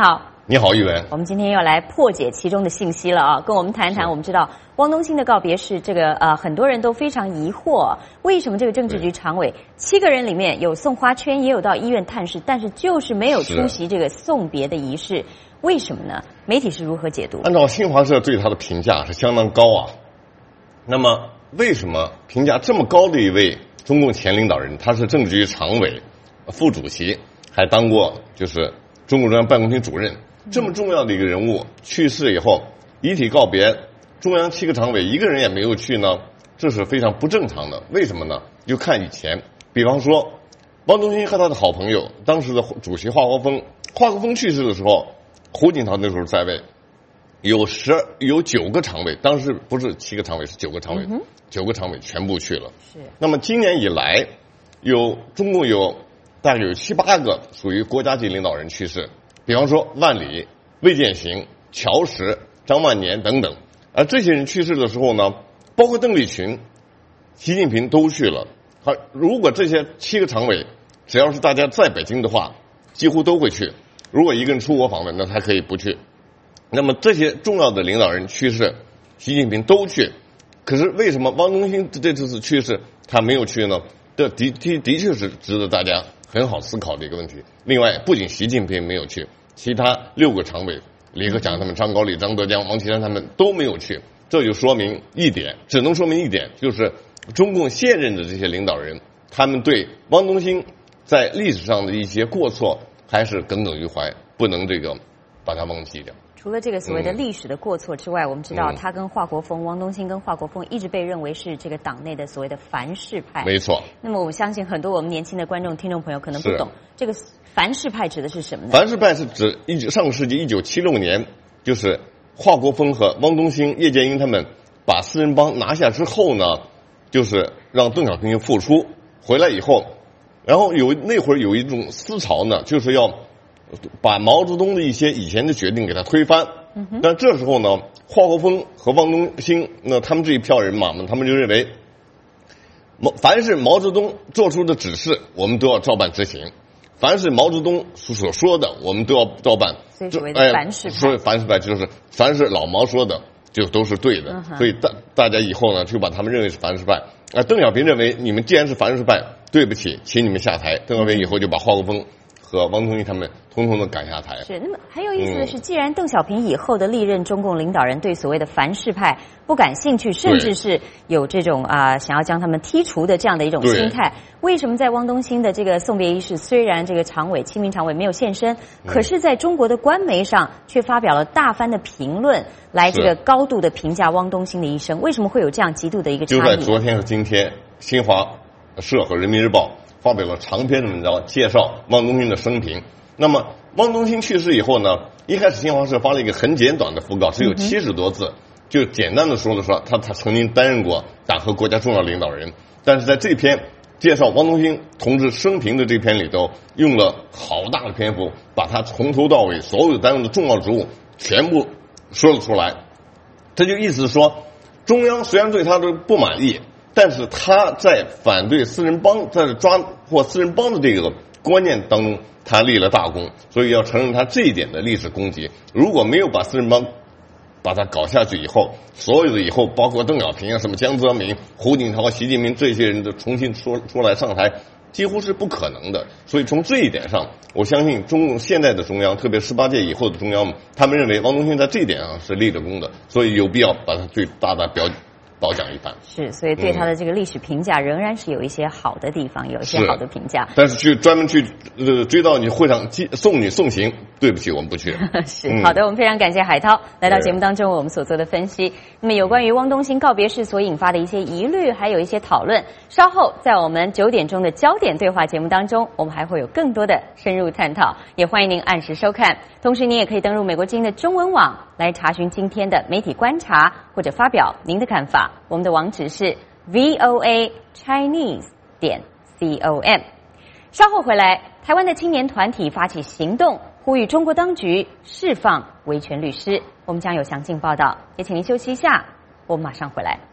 你好，玉文。 我们今天要来破解其中的信息了啊，跟我们谈一谈。我们知道汪东兴的告别式，这个呃很多人都非常疑惑，为什么这个政治局常委七个人里面有送花圈，也有到医院探视，但是就是没有出席这个送别的仪式，为什么呢？媒体是如何解读？ 按照新华社对他的评价是相当高啊。那么为什么评价这么高的一位中共前领导人，他是政治局常委、副主席，还当过就是中共中央办公厅主任，这么重要的一个人物去世以后，遗体告别，中央七个常委一个人也没有去呢，这是非常不正常的。为什么呢？就看以前，比方说汪东兴和他的好朋友，当时的主席华国锋，华国锋去世的时候，胡锦涛那时候在位，有十有九个常委，当时不是七个常委，是九个常委，嗯、九个常委全部去了。 是。 那么今年以来，有中共有大概有七八个属于国家级领导人去世，比方说万里、魏建行、乔石、张万年等等。而这些人去世的时候呢，包括邓丽群、习近平都去了。好，如果这些七个常委只要是大家在北京的话，几乎都会去。如果一个人出国访问，那他可以不去。那么这些重要的领导人去世，习近平都去。可是为什么汪东兴这次去世他没有去呢？这的的的确是值得大家很好思考的一个问题。另外，不仅习近平没有去，其他六个常委，李克强他们、张高丽、张德江、王岐山他们都没有去。这就说明一点，只能说明一点，就是中共现任的这些领导人，他们对汪东兴在历史上的一些过错还是耿耿于怀，不能这个把它忘记掉。 除了这个所谓的历史的过错之外，嗯、我们知道他跟华国锋、汪东兴跟华国锋一直被认为是这个党内的所谓的樊氏派。 没错。 那么我相信很多我们年轻的观众、听众朋友可能不懂这个樊氏派指的是什么呢？ 樊氏派是指一上个世纪一九七六年，就是华国锋和汪东兴、叶剑英他们把四人帮拿下之后呢，就是让邓小平复出回来以后，然后有那会儿有一种思潮呢，就是要把毛泽东的一些以前的决定给他推翻。嗯、但这时候呢，华国锋和汪东兴那他们这一票人马们，他们就认为，凡是毛泽东做出的指示，我们都要照办执行；凡是毛泽东所说的，我们都要照办。 所以所谓的樊氏派， 所以樊氏派就是凡是老毛说的，就都是对的。嗯、所以大大家以后呢，就把他们认为是樊氏派。啊，邓小平认为你们既然是樊氏派，对不起，请你们下台。邓小平以后就把华国锋和汪东兴他们通通的赶下台。 是，那么很有意思的是，嗯、既然邓小平以后的历任中共领导人对所谓的樊氏派不感兴趣，甚至是有这种啊、呃、想要将他们剔除的这样的一种心态，为什么在汪东兴的这个送别仪式，虽然这个常委七名常委没有现身，可是在中国的官媒上却发表了大番的评论，来这个高度的评价汪东兴的一生？为什么会有这样极度的一个差异？ 就在昨天和今天，新华社和人民日报发表了长篇的文章，介绍汪东兴的生平。那么汪东兴去世以后呢，一开始新华社发了一个很简短的讣告，只有七十多字，嗯、就简单的说了说他他曾经担任过党和国家重要领导人。但是在这篇介绍汪东兴同志生平的这篇里头，用了好大的篇幅，把他从头到尾所有担任的重要职务全部说了出来。这就意思是说，中央虽然对他的不满意，但是他在反对四人帮，在抓获四人帮的这个观念当中，他立了大功，所以要承认他这一点的历史功绩。如果没有把四人帮把他搞下去以后，所有的以后包括邓小平啊、什么江泽民、胡锦涛、习近平这些人的重新出出来上台，几乎是不可能的。所以从这一点上，我相信中共现在的中央，特别十八届以后的中央，他们认为汪东兴在这一点上是立了功的，所以有必要把他最大大表褒奖一番。 是，所以对他的这个历史评价仍然是有一些好的地方，嗯、有一些好的评价。 但是去专门去呃追到你会上送你送行，对不起，我们不去。 是、嗯、好的，我们非常感谢海涛来到节目当中，我们所做的分析。那么有关于汪东兴告别式所引发的一些疑虑，还有一些讨论，稍后在我们九点钟的焦点对话节目当中，我们还会有更多的深入探讨，也欢迎您按时收看。同时，您也可以登入美国之音的中文网来查询今天的媒体观察，或者发表您的看法。我们的网址是 v o a chinese 点 com。稍后回来，台湾的青年团体发起行动，呼吁中国当局释放维权律师。我们将有详尽报道，也请您休息一下，我们马上回来。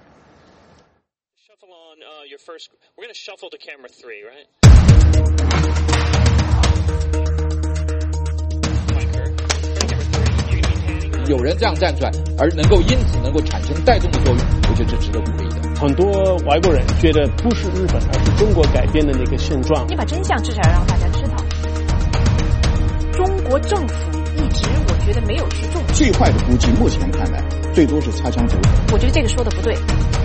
Shuffle on uh, your first. We're going to shuffle to camera three, right? Mike, camera 有人这样站出来，而能够因此能够产生带动的作用，我觉得这值得鼓励的。 很多外国人觉得不是日本，而是中国改变的那个现状。 你把真相至少要让大家知道。中国政府一直我觉得没有去重视。 最坏的估计，目前看来最多是擦枪走火。 我觉得这个说的不对。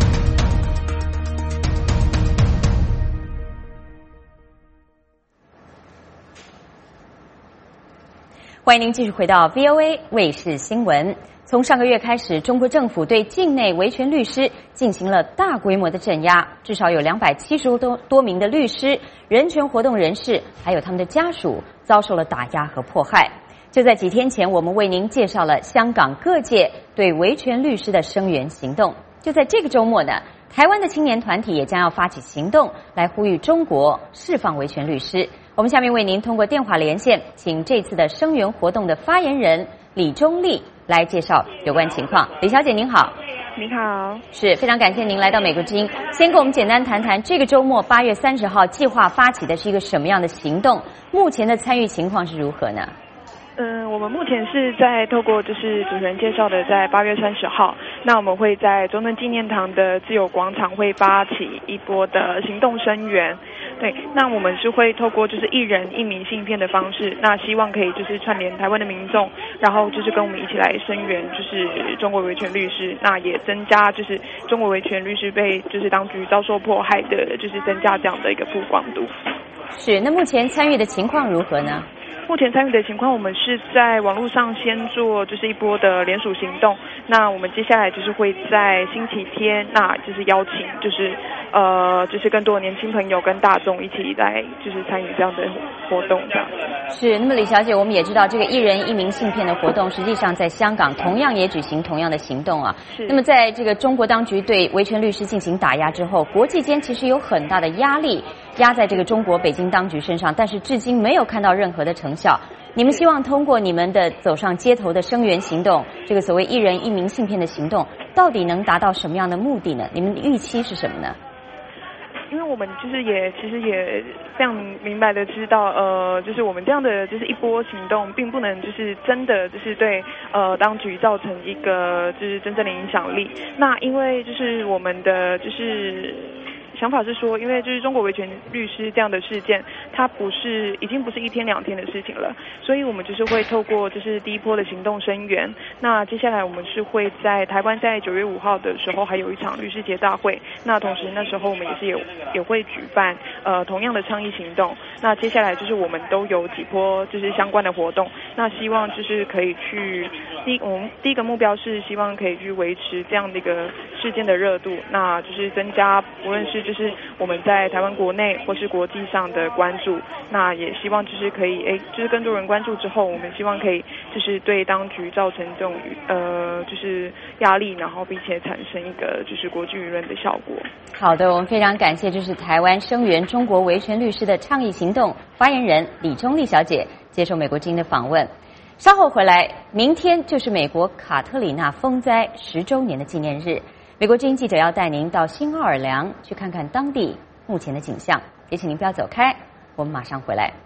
欢迎您继续回到 V O A 卫视新闻。从上个月开始，中国政府对境内维权律师进行了大规模的镇压，至少有两百七十多多名的律师、人权活动人士，还有他们的家属遭受了打压和迫害。就在几天前，我们为您介绍了香港各界对维权律师的声援行动。就在这个周末呢，台湾的青年团体也将要发起行动，来呼吁中国释放维权律师。我们下面为您通过电话连线，请这次的声援活动的发言人李忠丽来介绍有关情况。李小姐您好。 你好， 是非常感谢您来到美国之音。先跟我们简单谈谈这个周末八月三十号计划发起的是一个什么样的行动？目前的参与情况是如何呢？ 嗯，我们目前是在透过就是主持人介绍的，在八月三十号，那我们会在中正纪念堂的自由广场会发起一波的行动声援。对，那我们是会透过就是一人一明信片的方式，那希望可以就是串联台湾的民众，然后就是跟我们一起来声援就是中国维权律师，那也增加就是中国维权律师被就是当局遭受迫害的，就是增加这样的一个曝光度。 是，那目前参与的情况如何呢？ 目前参与的情况，我们是在网络上先做就是一波的联署行动，那我们接下来就是会在星期天，那就是邀请就是呃就是更多的年轻朋友跟大众一起来就是参与这样的活动这样子。 是，那么李小姐，我们也知道这个一人一名信片的活动，实际上在香港同样也举行同样的行动啊。 是。 那么在这个中国当局对维权律师进行打压之后，国际间其实有很大的压力压在这个中国北京当局身上，但是至今没有看到任何的成效。你们希望通过你们的走上街头的声援行动，这个所谓一人一名信片的行动，到底能达到什么样的目的呢？你们的预期是什么呢？ 因为我们就是也其实也非常明白的知道，呃，就是我们这样的就是一波行动，并不能就是真的就是对呃当局造成一个就是真正的影响力。那因为就是我们的就是想法是说，因为就是中国维权律师这样的事件，它不是已经不是一天两天的事情了，所以我们就是会透过就是第一波的行动声援。那接下来我们是会在台湾在九月五号的时候还有一场律师节大会，那同时那时候我们也是有也会举办呃同样的倡议行动。那接下来就是我们都有几波就是相关的活动，那希望就是可以去第我们第一个目标是希望可以去维持这样的一个事件的热度，那就是增加无论是就是我们在台湾国内或是国际上的关注，那也希望就是可以诶，就是更多人关注之后，我们希望可以就是对当局造成这种呃就是压力，然后并且产生一个就是国际舆论的效果。 好的，我们非常感谢，这是台湾声援中国维权律师的倡议行动发言人李忠丽小姐接受美国之音的访问。稍后回来，明天就是美国卡特里娜风灾十周年的纪念日。美国之音记者要带您到新奥尔良去看看当地目前的景象，也请您不要走开，我们马上回来。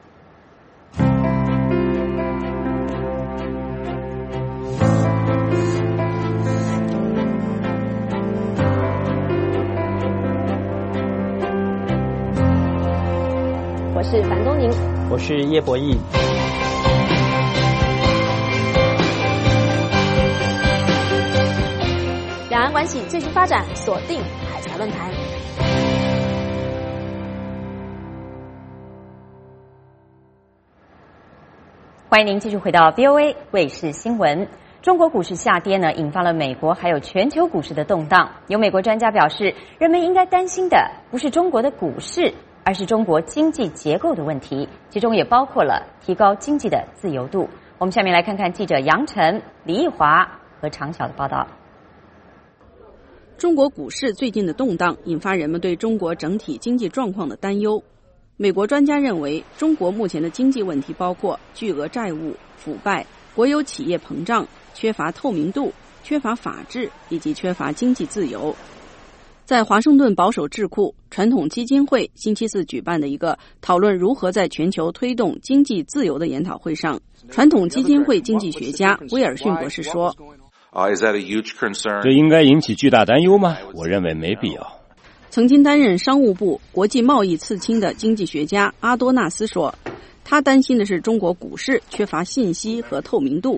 我是樊东宁， 我是叶博弈。 两岸关系最新发展，锁定海峡论坛。 欢迎您继续回到 V O A 卫视新闻。中国股市下跌呢，引发了美国还有全球股市的动荡。有美国专家表示，人们应该担心的不是中国的股市，而是中国经济结构的问题，其中也包括了提高经济的自由度。我们下面来看看记者杨晨、李奕华和常晓的报道。 中国股市最近的动荡引发人们对中国整体经济状况的担忧。美国专家认为，中国目前的经济问题包括巨额债务、腐败、国有企业膨胀、缺乏透明度、缺乏法治以及缺乏经济自由。 在华盛顿保守智库传统基金会星期四举办的一个讨论如何在全球推动经济自由的研讨会上，传统基金会经济学家威尔逊博士说， 这应该引起巨大担忧吗？我认为没必要。 曾经担任商务部国际贸易次卿的经济学家阿多纳斯说，他担心的是中国股市缺乏信息和透明度。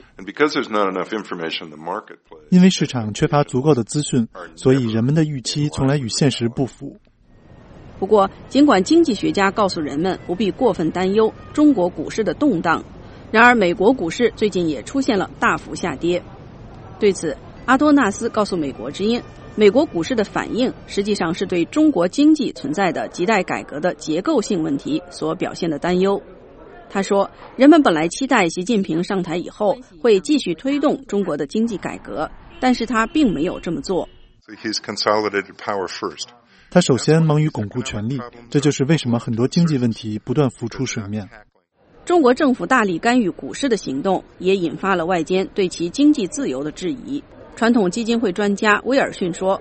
因为市场缺乏足够的资讯，所以人们的预期从来与现实不符。 不过，尽管经济学家告诉人们不必过分担忧中国股市的动荡，然而美国股市最近也出现了大幅下跌。对此，阿多纳斯告诉美国之音，美国股市的反应实际上是对中国经济存在的亟待改革的结构性问题所表现的担忧。他说，人们本来期待习近平上台以后会继续推动中国的经济改革，但是他并没有这么做。 他首先忙于巩固权力，这就是为什么很多经济问题不断浮出水面。 中国政府大力干预股市的行动也引发了外间对其经济自由的质疑。传统基金会专家威尔逊说，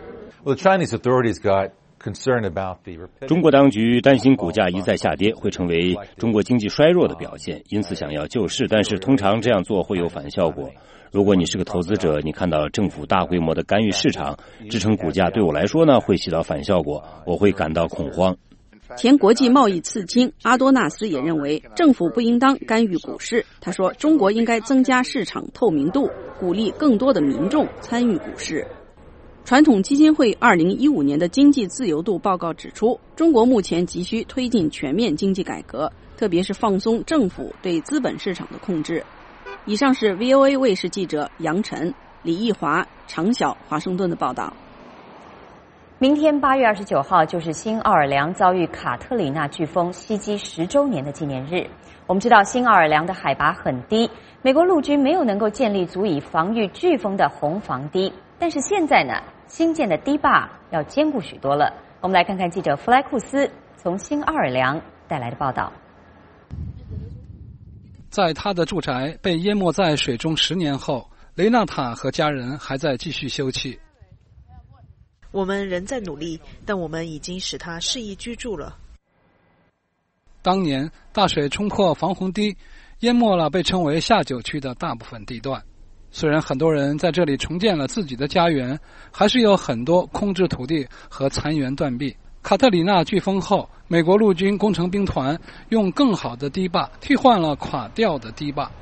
中国当局担心股价一再下跌会成为中国经济衰弱的表现，因此想要救市，但是通常这样做会有反效果。如果你是个投资者，你看到政府大规模的干预市场支撑股价，对我来说呢会起到反效果，我会感到恐慌。 前国际贸易次卿阿多纳斯也认为，政府不应当干预股市。他说，中国应该增加市场透明度，鼓励更多的民众参与股市。传统基金会二零一五年的经济自由度报告指出，中国目前急需推进全面经济改革，特别是放松政府对资本市场的控制。以上是 V O A 卫视记者杨晨、李义华、常晓华盛顿的报道。 明天八月二十九号就是新奥尔良遭遇卡特里娜飓风袭击十周年的纪念日。我们知道新奥尔良的海拔很低，美国陆军没有能够建立足以防御飓风的红防堤，但是现在呢，新建的堤坝要坚固许多了。我们来看看记者弗莱库斯从新奥尔良带来的报道。 在他的住宅被淹没在水中十年后，雷纳塔和家人还在继续休憩。 我们仍在努力，但我们已经使它适宜居住了。 当年大水冲破防洪堤，淹没了被称为下九区的大部分地段。虽然很多人在这里重建了自己的家园，还是有很多空置土地和残垣断壁。卡特里娜飓风后，美国陆军工程兵团用更好的堤坝替换了垮掉的堤坝。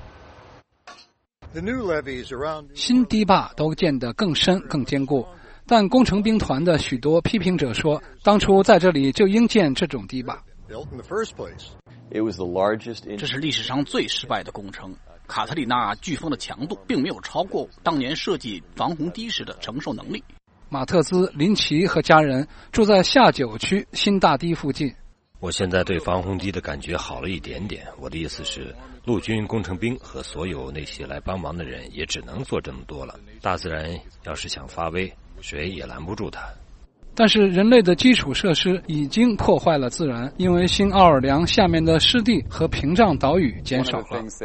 新堤坝都建得更深更坚固，但工程兵团的许多批评者说，当初在这里就应建这种堤坝。 这是历史上最失败的工程。卡特里娜飓风的强度并没有超过当年设计防洪堤时的承受能力。 马特兹·林奇和家人住在下九区新大堤附近。 我现在对防洪堤的感觉好了一点点。我的意思是，陆军工程兵和所有那些来帮忙的人也只能做这么多了。大自然要是想发威，谁也拦不住它。 但是人类的基础设施已经破坏了自然，因为新奥尔良下面的湿地和屏障岛屿减少了。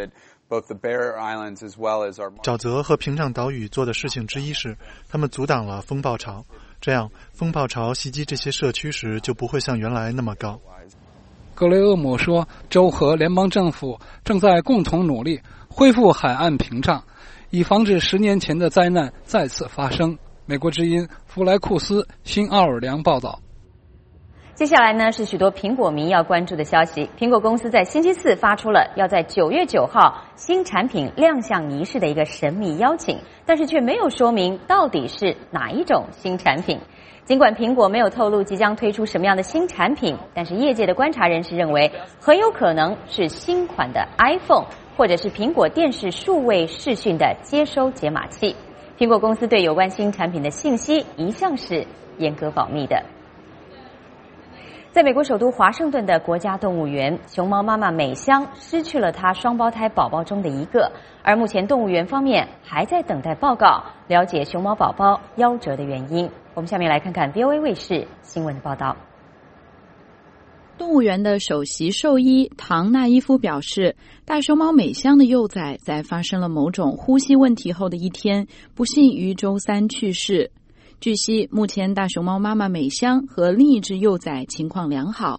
沼泽和屏障岛屿做的事情之一是，他们阻挡了风暴潮，这样风暴潮袭击这些社区时就不会像原来那么高。 格雷厄姆说，州和联邦政府正在共同努力恢复海岸屏障，以防止十年前的灾难再次发生。美国之音弗莱库斯新奥尔良报道。 接下来呢，是许多苹果迷要关注的消息。苹果公司在星期四发出了要在九月九号新产品亮相仪式的一个神秘邀请，但是却没有说明到底是哪一种新产品。尽管苹果没有透露即将推出什么样的新产品，但是业界的观察人士认为，很有可能是新款的 iPhone， 或者是苹果电视数位视讯的接收解码器。苹果公司对有关新产品的信息一向是严格保密的。在美国首都华盛顿的国家动物园，熊猫妈妈美香失去了她双胞胎宝宝中的一个，而目前动物园方面还在等待报告，了解熊猫宝宝夭折的原因。我们下面来看看 V O A 卫视新闻的报道。 动物园的首席兽医唐纳伊夫表示，大熊猫美香的幼崽在发生了某种呼吸问题后的一天，不幸于周三去世。 据悉，目前大熊猫妈妈美香和另一只幼崽情况良好。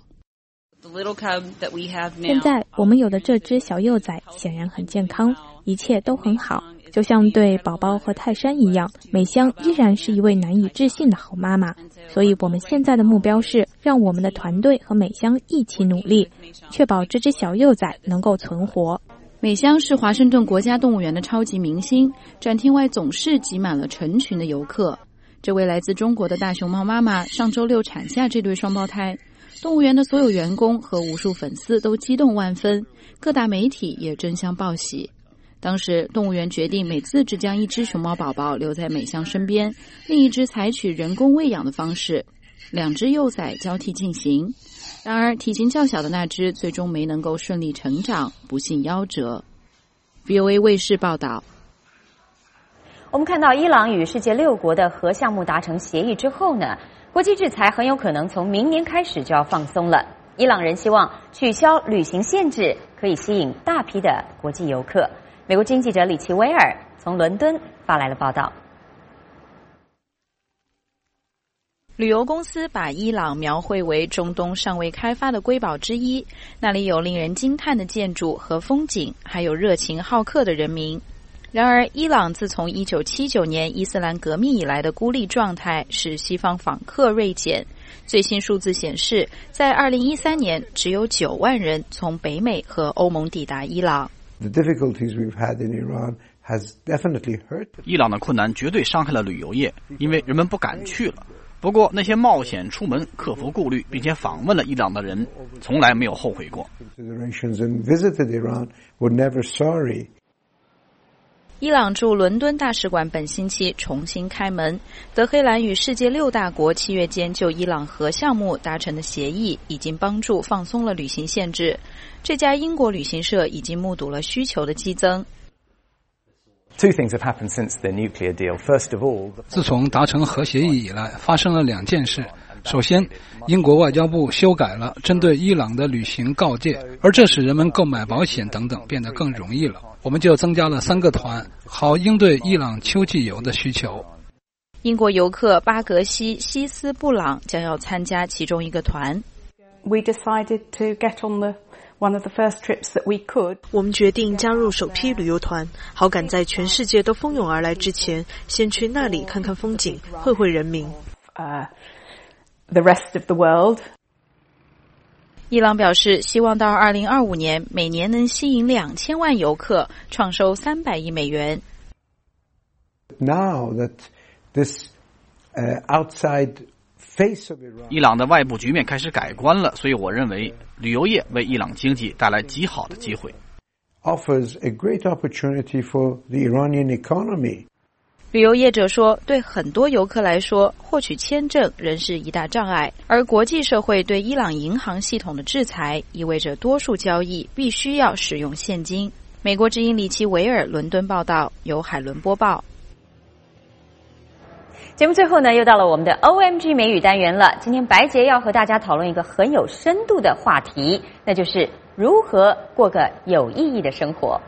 现在我们有的这只小幼崽显然很健康，一切都很好。就像对宝宝和泰山一样，美香依然是一位难以置信的好妈妈。所以我们现在的目标是让我们的团队和美香一起努力，确保这只小幼崽能够存活。 美香是华盛顿国家动物园的超级明星，展厅外总是挤满了成群的游客。这位来自中国的大熊猫妈妈上周六产下这对双胞胎，动物园的所有员工和无数粉丝都激动万分，各大媒体也争相报喜。当时动物园决定每次只将一只熊猫宝宝留在美香身边，另一只采取人工喂养的方式，两只幼崽交替进行。然而体型较小的那只最终没能够顺利成长，不幸夭折。 V O A 卫视报道。 我们看到伊朗与世界六国的核项目达成协议之后呢，国际制裁很有可能从明年开始就要放松了。伊朗人希望取消旅行限制，可以吸引大批的国际游客。美国经济记者李奇威尔从伦敦发来了报道。 旅游公司把伊朗描绘为中东尚未开发的瑰宝之一，那里有令人惊叹的建筑和风景，还有热情好客的人民。然而，伊朗自从一九七九年伊斯兰革命以来的孤立状态使西方访客锐减。最新数字显示，在二零一三年，只有九万人从北美和欧盟抵达伊朗。 The difficulties we've had in Iran has definitely hurt. 伊朗的困难绝对伤害了旅游业，因为人们不敢去了。不过，那些冒险出门、克服顾虑并且访问了伊朗的人，从来没有后悔过。 And visited Iran were never sorry. 伊朗驻伦敦大使馆本星期重新开门。德黑兰与世界六大国七月间就伊朗核项目达成的协议，已经帮助放松了旅行限制。这家英国旅行社已经目睹了需求的激增。 Two things have happened since the nuclear deal. First of all, 自从达成核协议以来，发生了两件事。首先，英国外交部修改了针对伊朗的旅行告诫，而这使人们购买保险等等变得更容易了。我们就增加了三个团，好应对伊朗秋季游的需求。 英国游客巴格西·西斯布朗将要参加其中一个团。 We decided to get on the one of the first trips that we could. 我们决定加入首批旅游团，好赶在全世界都蜂拥而来之前，先去那里看看风景，会会人民。 Uh, the rest of the world. 伊朗表示，希望到二零二五年每年能吸引两千万游客，创收三百亿美元。 Now that this uh, outside face of Iran, 伊朗的外部局面开始改观了，所以我认为旅游业为伊朗经济带来极好的机会。 offers a great opportunity for the Iranian economy. 旅游业者说，对很多游客来说，获取签证仍是一大障碍，而国际社会对伊朗银行系统的制裁，意味着多数交易必须要使用现金。美国之音李奇维尔伦敦报道，由海伦播报。 节目最后呢，又到了我们的 O M G 美语单元了。今天白洁要和大家讨论一个很有深度的话题，那就是如何过个有意义的生活。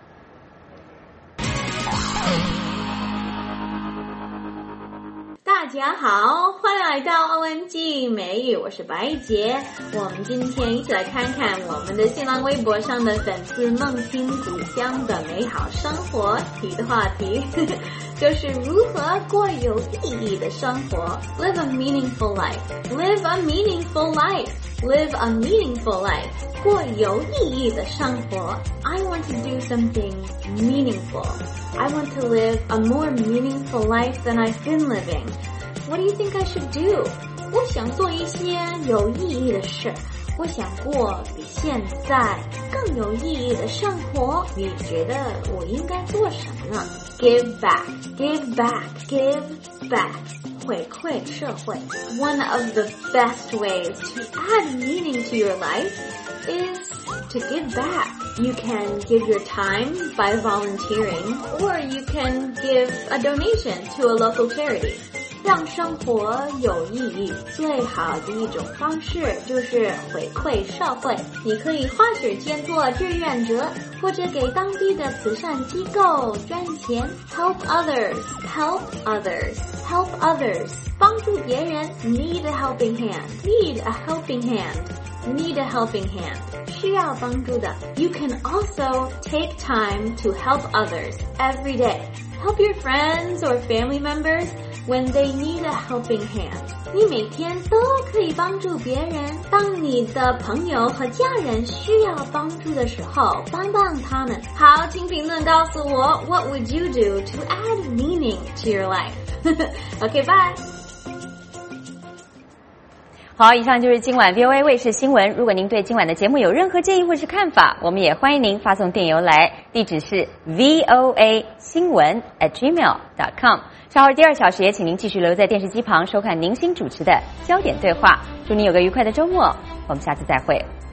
大家好，欢迎来到 O M G 美语，我是白洁。我们今天一起来看看我们的新浪微博上的粉丝梦听故乡的美好生活提的话题，就是如何过有意义的生活 Live a meaningful life Live a meaningful life Live a meaningful life 过有意义的生活 I want to do something meaningful I want to live a more meaningful life than I've been living What do you think I should do? 我想做一些有意义的事，我想过比现在更有意义的生活。你觉得我应该做什么呢？ Give back, give back, give back. 回馈社会。One of the best ways to add meaning to your life is to give back. You can give your time by volunteering, or you can give a donation to a local charity. 让生活有意义，最好的一种方式就是回馈社会。你可以花时间做志愿者，或者给当地的慈善机构捐钱。Help others, help others, help others. 帮助别人 ，need a helping hand, need a helping hand, need a helping hand. 需要帮助的。You can also take time to help others every day. Help your friends or family members when they need a helping hand. 你每天都可以帮助别人。当你的朋友和家人需要帮助的时候，帮帮他们。好，请评论告诉我 What would you do to add meaning to your life? Okay, bye. 好，以上就是今晚 V O A 卫视新闻。如果您对今晚的节目有任何建议或是看法，我们也欢迎您发送电邮来，地址是 V O A 新闻 at gmail dot com。稍后第二小时也请您继续留在电视机旁收看宁鑫主持的焦点对话。祝您有个愉快的周末，我们下次再会。